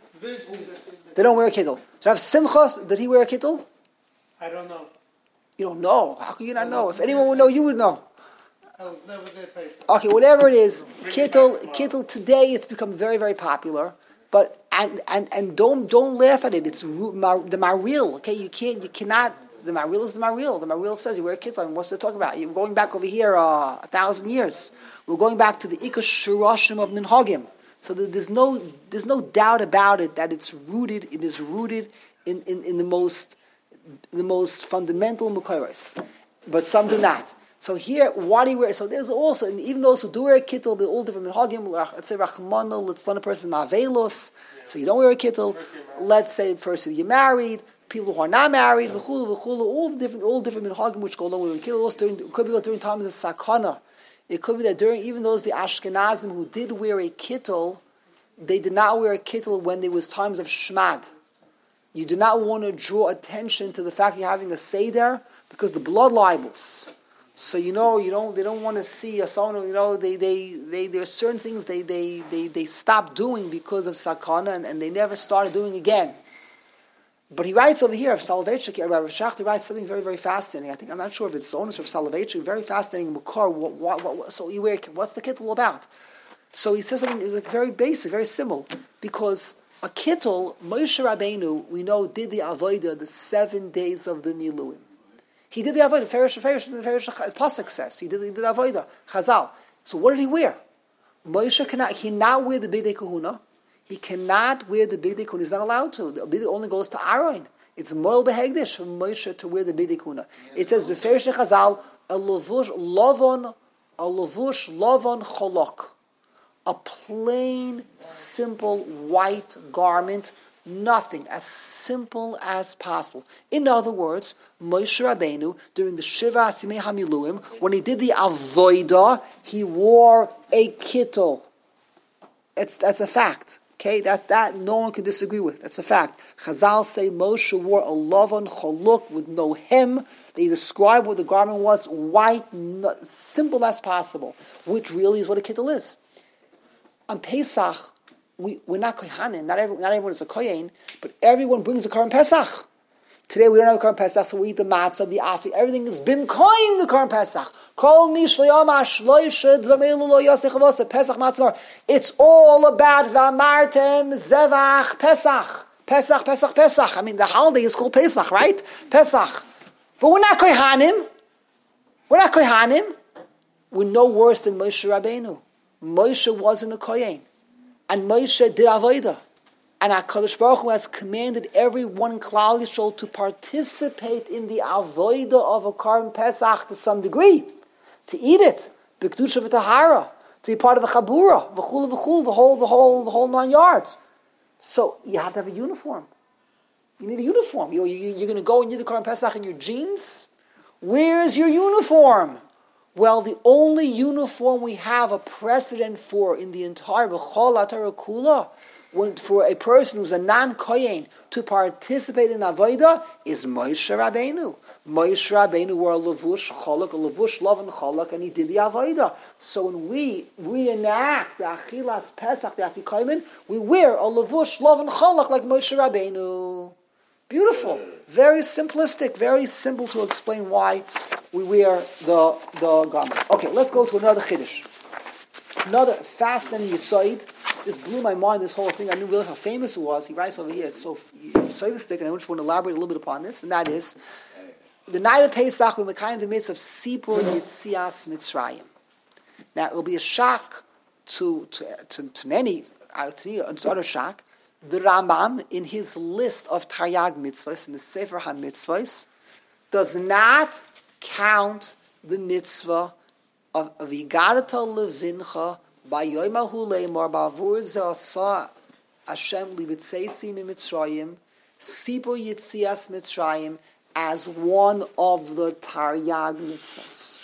They don't wear a kittel. So have Simchas, did he wear a kittel? I don't know. You don't know. How can you not know? If anyone would know, you would know. I was never there paper. Okay, whatever it is, kittel, kittel today it's become very, very popular. But and and, and don't don't laugh at it. It's ru- mar, the maril. Okay, you can't, you cannot. The maril is the maril. The maril says you wear a kittel. And what's to talk about? You're going back over here uh, a thousand years. We're going back to the ikush shirashim of minhagim. So there's no there's no doubt about it that it's rooted. It is rooted in, in, in the most the most fundamental mukaros. But some do not. So here, what do you wear? So there's also, and even those who do wear a kittel, they're all different. Let's say rachmanah, let's let a person navelos, so you don't wear a kittel. Let's say first you're married, people who are not married, v'chulu, v'chulu, all the different, all different minhagim which go along with a kittel. Also during, it could be during times of sakana. It could be that during, even those the Ashkenazim who did wear a kittel, they did not wear a kittel when there was times of shmad. You do not want to draw attention to the fact you're having a seder because the blood libels. So you know, you don't. They don't want to see a someone. You know, they, they, they. There are certain things they, they, they, they stop doing because of sakana, and, and they never started doing again. But he writes over here of Soloveitchik. Rabbi Schachter writes something very, very fascinating. I think I'm not sure if it's the ownership of Soloveitchik. Very fascinating. Makar. What, what, what, so you wear. What's the kittul about? So he says something is like very basic, very simple, because a kittul, Moshe Rabbeinu, we know, did the avodah the seven days of the miluim. He did the avodah. Ferish, Ferish, Ferish, Pasuk says he did, he did the avodah. Chazal. So what did he wear? Moshe cannot. He cannot wear the bidei kahuna. He cannot wear the bidei kahuna. He's not allowed to. The bidei only goes to Aaron. It's moel behegdish for Moshe to wear the bidei kahuna. It says beferish Chazal a lavush lavon a lavush lavon cholok, a plain, simple white garment. Nothing, as simple as possible. In other words, Moshe Rabbeinu, during the Shiva Asimei HaMiluim, when he did the Avodah, he wore a kittel. It's, that's a fact. Okay, that, that no one can disagree with. That's a fact. Chazal say Moshe wore a lavon choluk with no hem. They describe what the garment was, white, not, simple as possible, which really is what a kittel is. On Pesach, We, we're not kohanim. Not, every, not everyone is a kohen, but everyone brings a korban Pesach. Today we don't have a korban Pesach, so we eat the matzah, the afi. Everything has been kohen the korban Pesach. Kol mi shloyamash loyshad v'meilu lo yosech avoseh Pesach matzah. It's all about v'amartem zevach Pesach. Pesach, Pesach, Pesach. I mean, the holiday is called Pesach, right? Pesach. But we're not kohanim. We're not kohanim. We're no worse than Moshe Rabbeinu. Moshe wasn't a kohen. And Moshe did avodah, and HaKadosh Baruch Hu has commanded everyone in Klal Yisrael to participate in the avodah of a korban Pesach to some degree, to eat it, b'kedusha v'tahara, to be part of the chabura, v'chul v'chul, the whole, the whole, the whole nine yards. So you have to have a uniform. You need a uniform. You, you, you're going to go and do the korban Pesach in your jeans. Where's your uniform? Well, the only uniform we have a precedent for in the entire B'chol HaTorah Kula, when for a person who's a non-kohen to participate in Avodah, is Moshe Rabbeinu. Moshe Rabbeinu wore a levush cholok, a levush lavon cholok, and he did the Avodah. So when we reenact the Achilas Pesach, the Afikomen, we wear a levush lavon cholok like Moshe Rabbeinu. Beautiful. Very simplistic, very simple to explain why we wear the, the garment. Okay, let's go to another chiddush. Another fascinating yisoid. This blew my mind, this whole thing. I didn't realize how famous it was. He writes over here, it's so yisoidistic, and I just want to elaborate a little bit upon this, and that is, the night of Pesach, we're kind of in the midst of Sipur Yitzias Mitzrayim. Now, it will be a shock to, to, to, to many, uh, to me, it's not a shock. The Rambam, in his list of Taryag mitzvahs, in the Sefer HaMitzvahs, does not count the mitzvah of Vigarata Levincha by Yom HaHuleimor Ba'avur Ze'asa Hashem Livitzeisim Mitzrayim Sipur Yitzias Mitzrayim as one of the Taryag mitzvahs.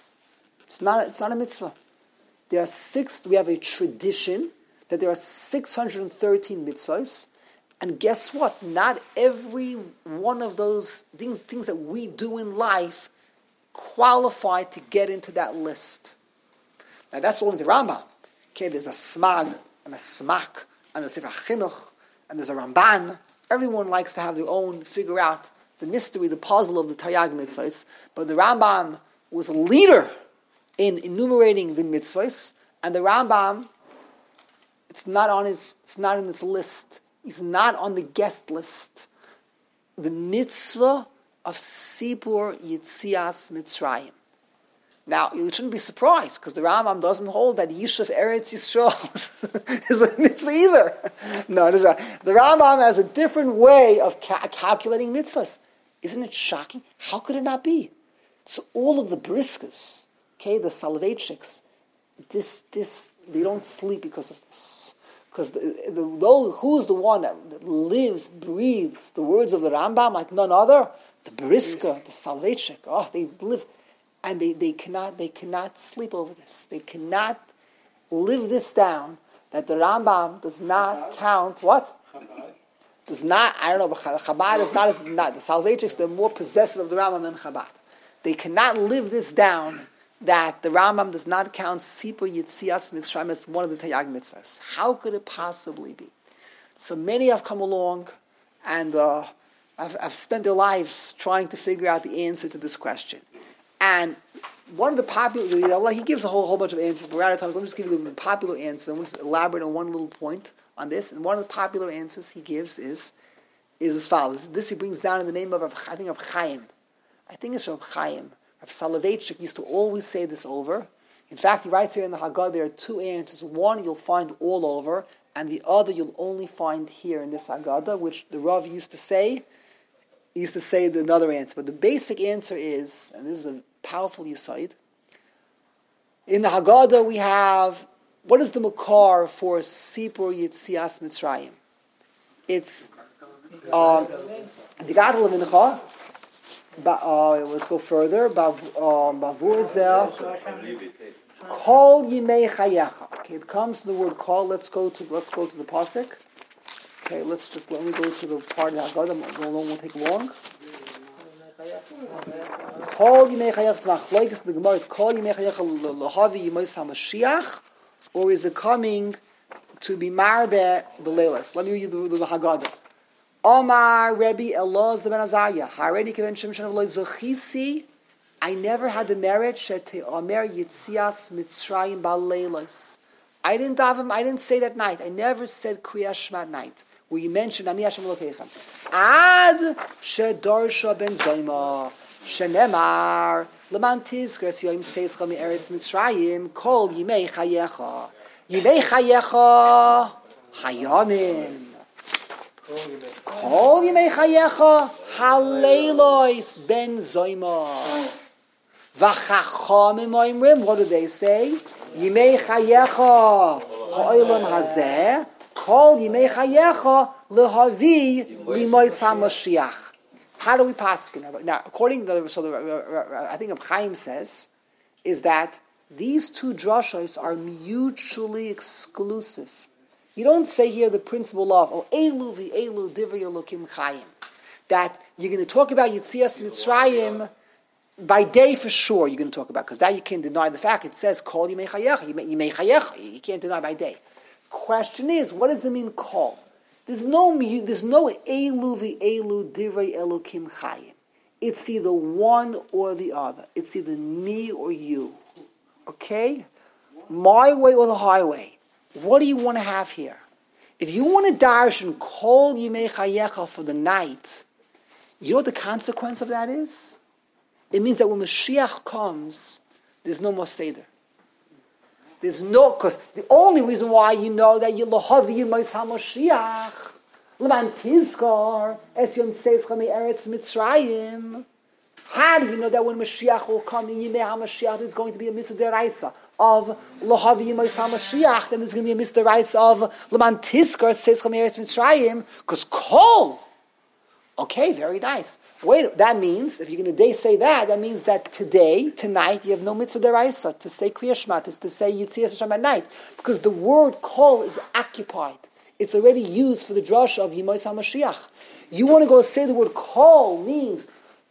It's not. It's not a mitzvah. There are six. We have a tradition that there are six hundred thirteen mitzvahs, and guess what? Not every one of those things, things that we do in life qualify to get into that list. Now that's only the Rambam. Okay, there's a smag and a smak and a Sefer Chinuch and there's a Ramban. Everyone likes to have their own, figure out the mystery, the puzzle of the Taryag mitzvahs. But the Rambam was a leader in enumerating the mitzvahs, and the Rambam, it's not on his, it's not in his list. He's not on the guest list. The mitzvah of Sipur Yitzias Mitzrayim. Now, you shouldn't be surprised, because the Rambam doesn't hold that Yishuv Eretz Yisrael is a mitzvah either. No, that's right. The Rambam has a different way of ca- calculating mitzvahs. Isn't it shocking? How could it not be? So all of the briskas, okay, the Soloveitchiks, this, this, they don't sleep because of this. Because the, the, those, who's the one that, that lives, breathes the words of the Rambam like none other? The briska, the Soloveitchik. Oh, they live... And they, they cannot they cannot sleep over this. They cannot live this down, that the Rambam does not Chabad. count, what? Chabad. Does not, I don't know, but Chabad is not, as, not the Soloveitchiks, they're more possessive of the Rambam than Chabad. they cannot live this down, that the Rambam does not count Sipur Yitzias Mitzrayim as one of the Taryag mitzvahs. How could it possibly be? So many have come along and uh, have, have spent their lives trying to figure out the answer to this question. And one of the popular, he gives a whole whole bunch of answers, but we're out of time, so let me just give you the popular answer. I'm going to elaborate on one little point on this. And one of the popular answers he gives is, is as follows. This he brings down in the name of, I think, of Chaim. I think it's from Chaim. Rav Soloveitchik used to always say this over. In fact, he writes here in the Haggadah, there are two answers. One you'll find all over, and the other you'll only find here in this Haggadah, which the Rav used to say. He used to say the another answer. But the basic answer is, and this is a powerful yesod, in the Haggadah we have, what is the makar for Sipur Yitzias Mitzrayim? It's um, the Gadol of Mincha. But uh, let's go further. Bavur Zeh Kol Yimei Chayecha. Okay, it comes to the word call. Let's go to let's go to the pasuk. Okay, let's just let me go to the part of the Haggadah. It won't take long. Kol Yimei Chayecha. Tzmach the Gemara is Kol Yimei Chayecha Lahavi Yimos HaMashiach, or is it coming to be marbe the leilas? Let me read you the, the, the Haggadah. Omar Rebbe Elazar ben Azariah. Haredi Kevin Shimshon of Zochisi. I never had the merit Shete Omer Yitzias Mitzrayim Baleilos. I didn't have him. I didn't say that night. I never said Kriyas Shema at night, where you mentioned Ani Hashem Elokeichem. Ad Shedorsha ben Zoyma Shenemar Leman Tizkers Yom Tzeischa Me'eretz Mitzrayim Kol Yimei Chayecha Yimei Chayecha Hayamim. Kol Yimei Chayecha Haleilois ben Zoyma V'chachamim oimrim. What do they say? Yimei Chayecha Ha'olam Hazeh Kol Yimei Chayecha Lehavi Limois HaMashiach. How do we paskin? Now, according to the, so the, I think Chaim says, is that these two drashos are mutually exclusive. You don't say here the principle of, oh, Elu v'Elu Divrei Elokim Chaim, that you're going to talk about Yitzias Mitzrayim by day for sure you're going to talk about, because that you can't deny the fact. It says, Kol Yimei Chayecha, Yimei Chayecha, you can't deny by day. Question is, what does it mean, Kol? There's no, there's no Elu v'Elu Divrei Elokim Chaim. It's either one or the other. It's either me or you. Okay? My way or the highway. What do you want to have here? If you want to darshan Kol Yimei Chayecha for the night, you know what the consequence of that is? It means that when Mashiach comes, there's no more Seder. There's no, because the only reason why you know that you Lahavi Yimos HaMashiach, L'man Tizkar, Es Yom Tzeischa Me'eretz Mitzrayim. How do you know that when Mashiach will come in Yimei HaMashiach, there's going to be a mitzvah deraisa of Lahavi Yimos HaMashiach, then there's going to be a mitzvah deraisa of L'man Tizkar, Tzeischa Me'eretz Mitzrayim, because Kol. Okay, very nice. Wait, that means, if you're going to say that, that means that today, tonight, you have no mitzvah deraisa to say Kriya Shema, to say Yitzias Mitzrayim at night. Because the word Kol is occupied. It's already used for the drasha of Yimos HaMashiach. You want to go say the word Kol means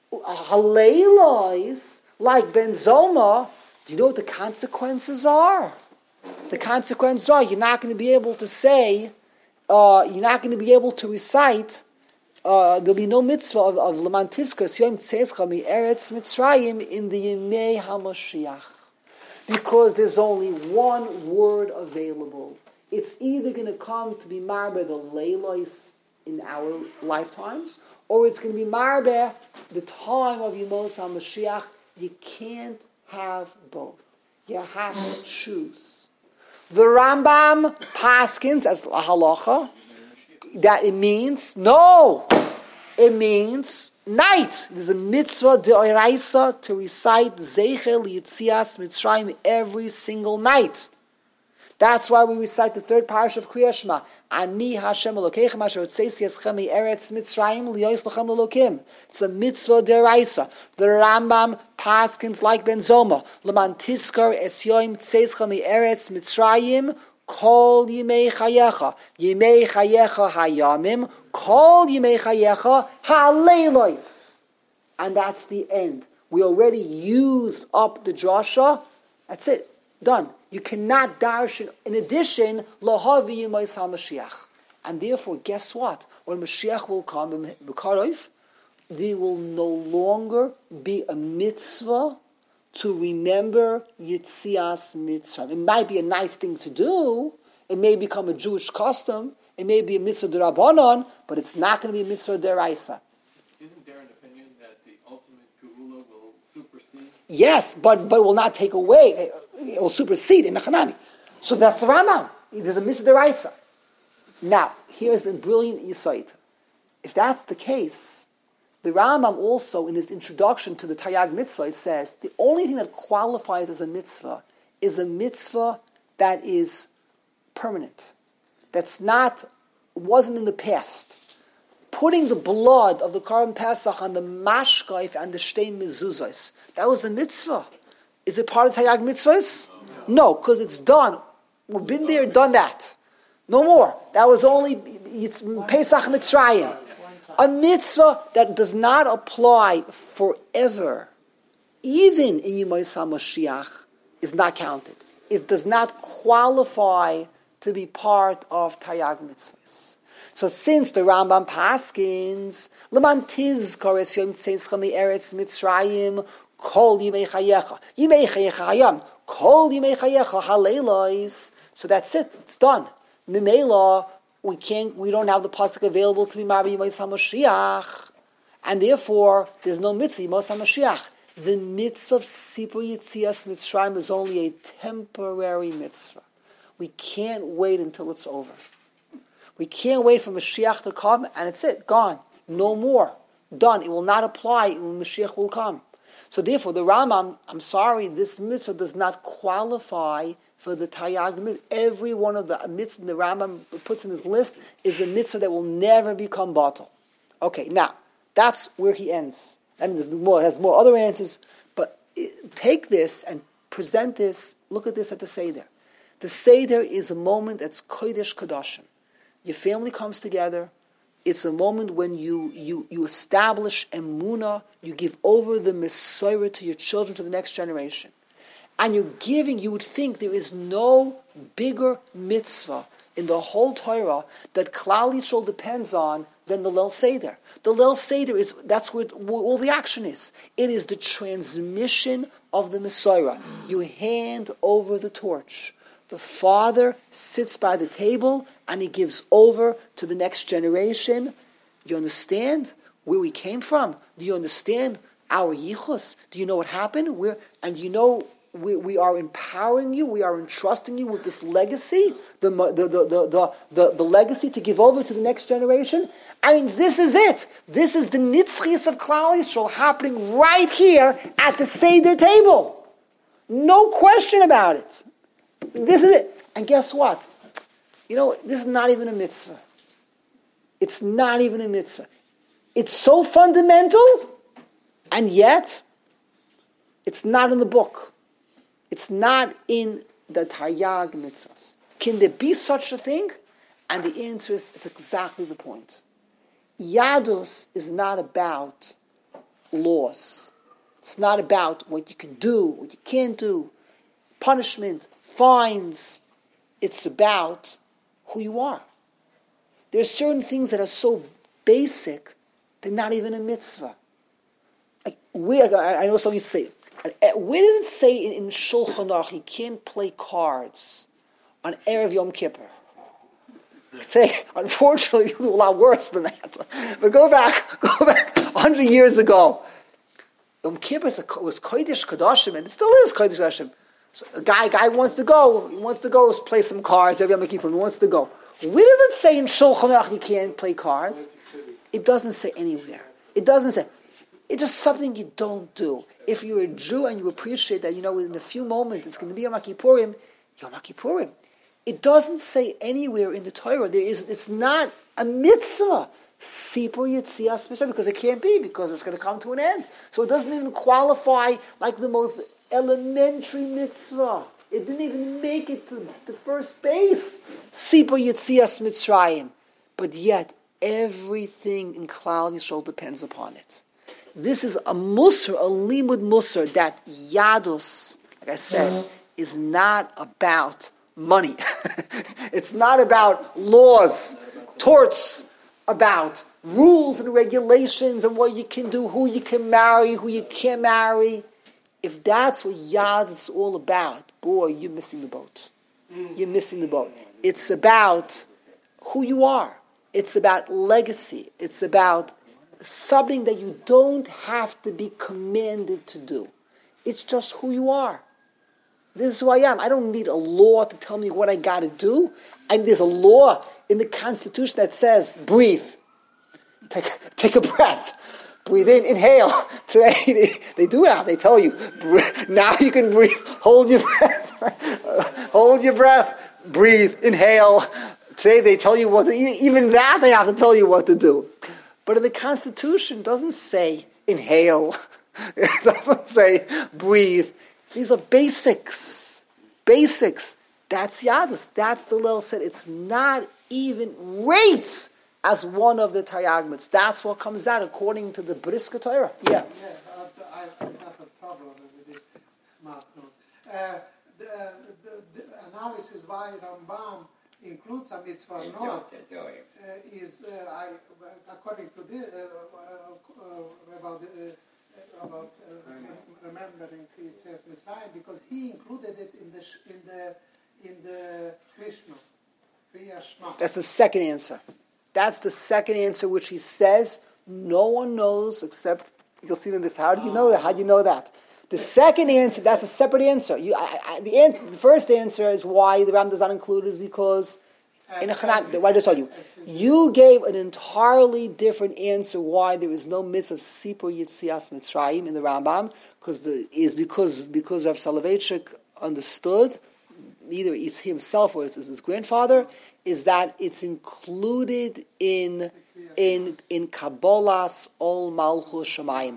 Haleilois, like Ben Zoma. Do you know what the consequences are? The consequences are you're not going to be able to say, uh, you're not going to be able to recite, Uh, there'll be no mitzvah of, of L'man Tizkos Yom Tzeischa Me'eretz Mitzrayim in the Yimei HaMashiach, because there's only one word available. It's either going to come to be marbe the leilos in our lifetimes, or it's going to be marbe the time of Yimos HaMashiach. You can't have both. You have to choose. The Rambam paskins as halacha that it means, no, it means night. There's a mitzvah de'oraisa to recite Zeichel Yitzias Mitzrayim every single night. That's why we recite the third parish of Kriya Shema. Ani Hashem Elokeichem asher hotzeitzei eschem me'eretz Mitzrayim liyos lachem l'Elokim. It's a mitzvah de'oraisa. The Rambam paskins like Ben Zoma. L'man tiskar es yom tzeitzcha me'eretz Mitzrayim Kol Yimei Chayecha, Yimei Chayecha Hayamim, Kol Yimei Chayecha Haleilois. And that's the end. We already used up the drasha. That's it. Done. You cannot darshan. In addition, lahavi yimais haMashiach. And therefore, guess what? When Mashiach will come, there will no longer be a mitzvah to remember Yitzias Mitzrayim. It might be a nice thing to do. It may become a Jewish custom. It may be a mitzvah d'Rabbanan, but it's not going to be a mitzvah d'Oraisa. Isn't there an opinion that the ultimate Geula will supersede? Yes, but but will not take away. It will supersede in Mechanami. So that's the Rambam. There's a mitzvah d'Oraisa. Now, here's the brilliant insight. If that's the case, the Rambam also, in his introduction to the Taryag Mitzvah, says the only thing that qualifies as a mitzvah is a mitzvah that is permanent. That's not, wasn't in the past. Putting the blood of the Karban Pesach on the mashkaif and the shtei mezuzos, that was a mitzvah. Is it part of Taryag Mitzvahs? No, because it's done. We've been there, done that. No more. That was only it's Pesach Mitzrayim. A mitzvah that does not apply forever, even in Yimos HaMashiach, is not counted. It does not qualify to be part of Taryag Mitzvahs. So since the Rambam paskins, L'man tizkar es yom tzeitzcha me'eretz Mitzrayim, kol yimei chayecha, yimei chayecha hayam, kol yimei chayecha haleilos. So that's it. It's done. Mimela, we can't, we don't have the pasuk available to be Marbi Yimos HaMashiach, and therefore there's no mitzvah Yimos HaMashiach. The mitzvah of Sipur Yitzias Mitzrayim is only a temporary mitzvah. We can't wait until it's over. We can't wait for Mashiach to come, and it's it, gone, no more, done. It will not apply when Mashiach will come. So therefore, the Rambam, I'm sorry, this mitzvah does not qualify for the Taryag Mitzvah. Every one of the mitzvahs the Rambam puts in his list is a mitzvah that will never become batal. Okay, now, that's where he ends. I mean, there's more, has more other answers, but take this and present this, look at this at the Seder. The Seder is a moment that's Kodesh Kodashim. Your family comes together. It's a moment when you, you, you establish emunah, you give over the Messiah to your children, to the next generation. And you're giving, you would think there is no bigger mitzvah in the whole Torah that Klal Yisrael depends on than the Leil Seder. The Leil Seder is, that's where, where all the action is. It is the transmission of the Messiah. You hand over the torch. The father sits by the table and he gives over to the next generation. You understand where we came from? Do you understand our yichus? Do you know what happened? We're, and you know we, we are empowering you, we are entrusting you with this legacy, the, the, the, the, the, the, the legacy to give over to the next generation. I mean, this is it. This is the nitzchis of Klal Yisrael happening right here at the Seder table. No question about it. This is it. And guess what? You know, this is not even a mitzvah. It's not even a mitzvah. It's so fundamental, and yet, it's not in the book. It's not in the Taryag mitzvahs. Can there be such a thing? And the answer is, is exactly the point. Yadus is not about laws. It's not about what you can do, what you can't do, punishment, fines. It's about who you are. There are certain things that are so basic, they're not even a mitzvah. Like, where, I know some of you say, where does it say in, in Shulchan Aruch you can't play cards on Erev Yom Kippur? Say, unfortunately, you do a lot worse than that. But go back, go back a hundred years ago. Yom Kippur was Kodesh Kodashim, and it still is Kodesh Kodashim. So a guy, guy wants to go. He wants to go play some cards. Every Yom Kippur, he wants to go. Where does it say in Shulchan Aruch you can't play cards? It doesn't say anywhere. It doesn't say. It's just something you don't do. If you're a Jew and you appreciate that, you know, in a few moments it's going to be Yom Kippurim, Yom Kippurim. It doesn't say anywhere in the Torah. There is. It's not a mitzvah. Sipur Yitzias Mitzrayim, because it can't be, because it's going to come to an end. So it doesn't even qualify like the most elementary mitzvah. It didn't even make it to the first base. Sipur Yitzias Mitzrayim. But yet, everything in Klal Yisrael depends upon it. This is a musr, a limud musr, that Yadus, like I said, is not about money. It's not about laws, torts, about rules and regulations and what you can do, who you can marry, who you can't marry. If that's what Yad is all about, boy, you're missing the boat. You're missing the boat. It's about who you are. It's about legacy. It's about something that you don't have to be commanded to do. It's just who you are. This is who I am. I don't need a law to tell me what I got to do. And there's a law in the Constitution that says, breathe. Take, take a breath. Breathe in, inhale. Today, they, they do it. They tell you, now you can breathe. Hold your breath. Hold your breath. Breathe. Inhale. Today, they tell you what to, even that they have to tell you what to do. But in the Constitution, it doesn't say inhale. It doesn't say breathe. These are basics. Basics. That's Yadus. That's the Lil said. It's not even rates as one of the Taryagmits. That's what comes out according to the Briska Torah. Yeah. Yeah, I, I have a problem with this, Mark knows. Uh, the, the, the analysis why Rambam includes a mitzvah or not uh, is, uh, I, according to this, uh, uh, uh, about the, uh, about uh, remembering it says Messiah, because he included it in the in the in the Krishna, Kriya Shema. That's the second answer. That's the second answer, which he says no one knows except you'll see in this. How do you know that? How do you know that? The second answer, that's a separate answer. You, I, I, the, answer the first answer is why the Ram does not include is because in a Chanam, what I just told you, you gave an entirely different answer why there is no mitzvah of Sipur Yitzias Mitzrayim in the Rambam, because the is because because Rav Soloveitchik understood, either it's himself or it's his grandfather, is that it's included in in in Kabbalas Ol Malchus Shemayim.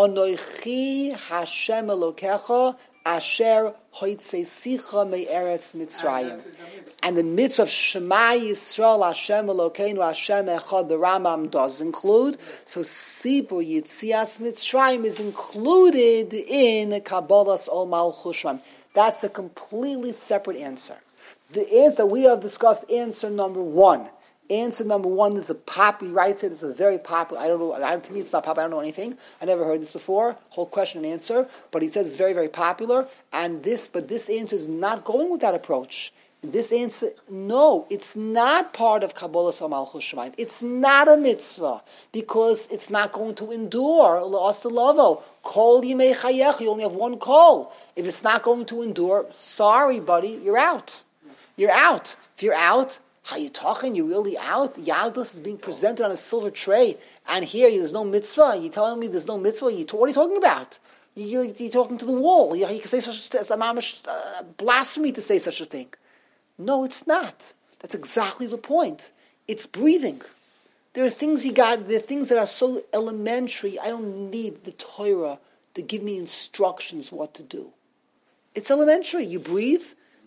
Onoichi Hashem Elokecha Asher Hoitzesicha Me'eretz Mitzrayim. And the mitzvah of Shema Yisrael Hashem Elokeinu Hashem Echad, the Rambam does include. So Sipur Yitzias Mitzrayim is included in Kabbalas Ol Malchus Shemayim. That's a completely separate answer. The answer we have discussed, answer number one. Answer number one is a pop. He writes it. It's a very popular. I don't know. To me, it's not popular. I don't know anything. I never heard this before. Whole question and answer. But he says it's very, very popular. And this, but this answer is not going with that approach. This answer, no, it's not part of Kabbalas Malchus Shemayim. It's not a mitzvah because it's not going to endure. La'asalavo kol yimei chayech. You only have one kol. If it's not going to endure, sorry, buddy, you're out. You're out. If you're out. How you talking? You're really out? Yadus is being presented on a silver tray, and here there's no mitzvah. You're telling me there's no mitzvah? You, what are you talking about? You, you, you're talking to the wall. You, you can say such a, it's a mamish, uh, blasphemy to say such a thing. No, it's not. That's exactly the point. It's breathing. There are things you got. There are things that are so elementary. I don't need the Torah to give me instructions what to do. It's elementary. You breathe.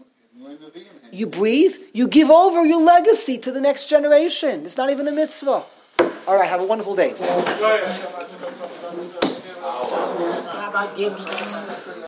You breathe, you give over your legacy to the next generation. It's not even a mitzvah. All right, have a wonderful day. How about Gibbs?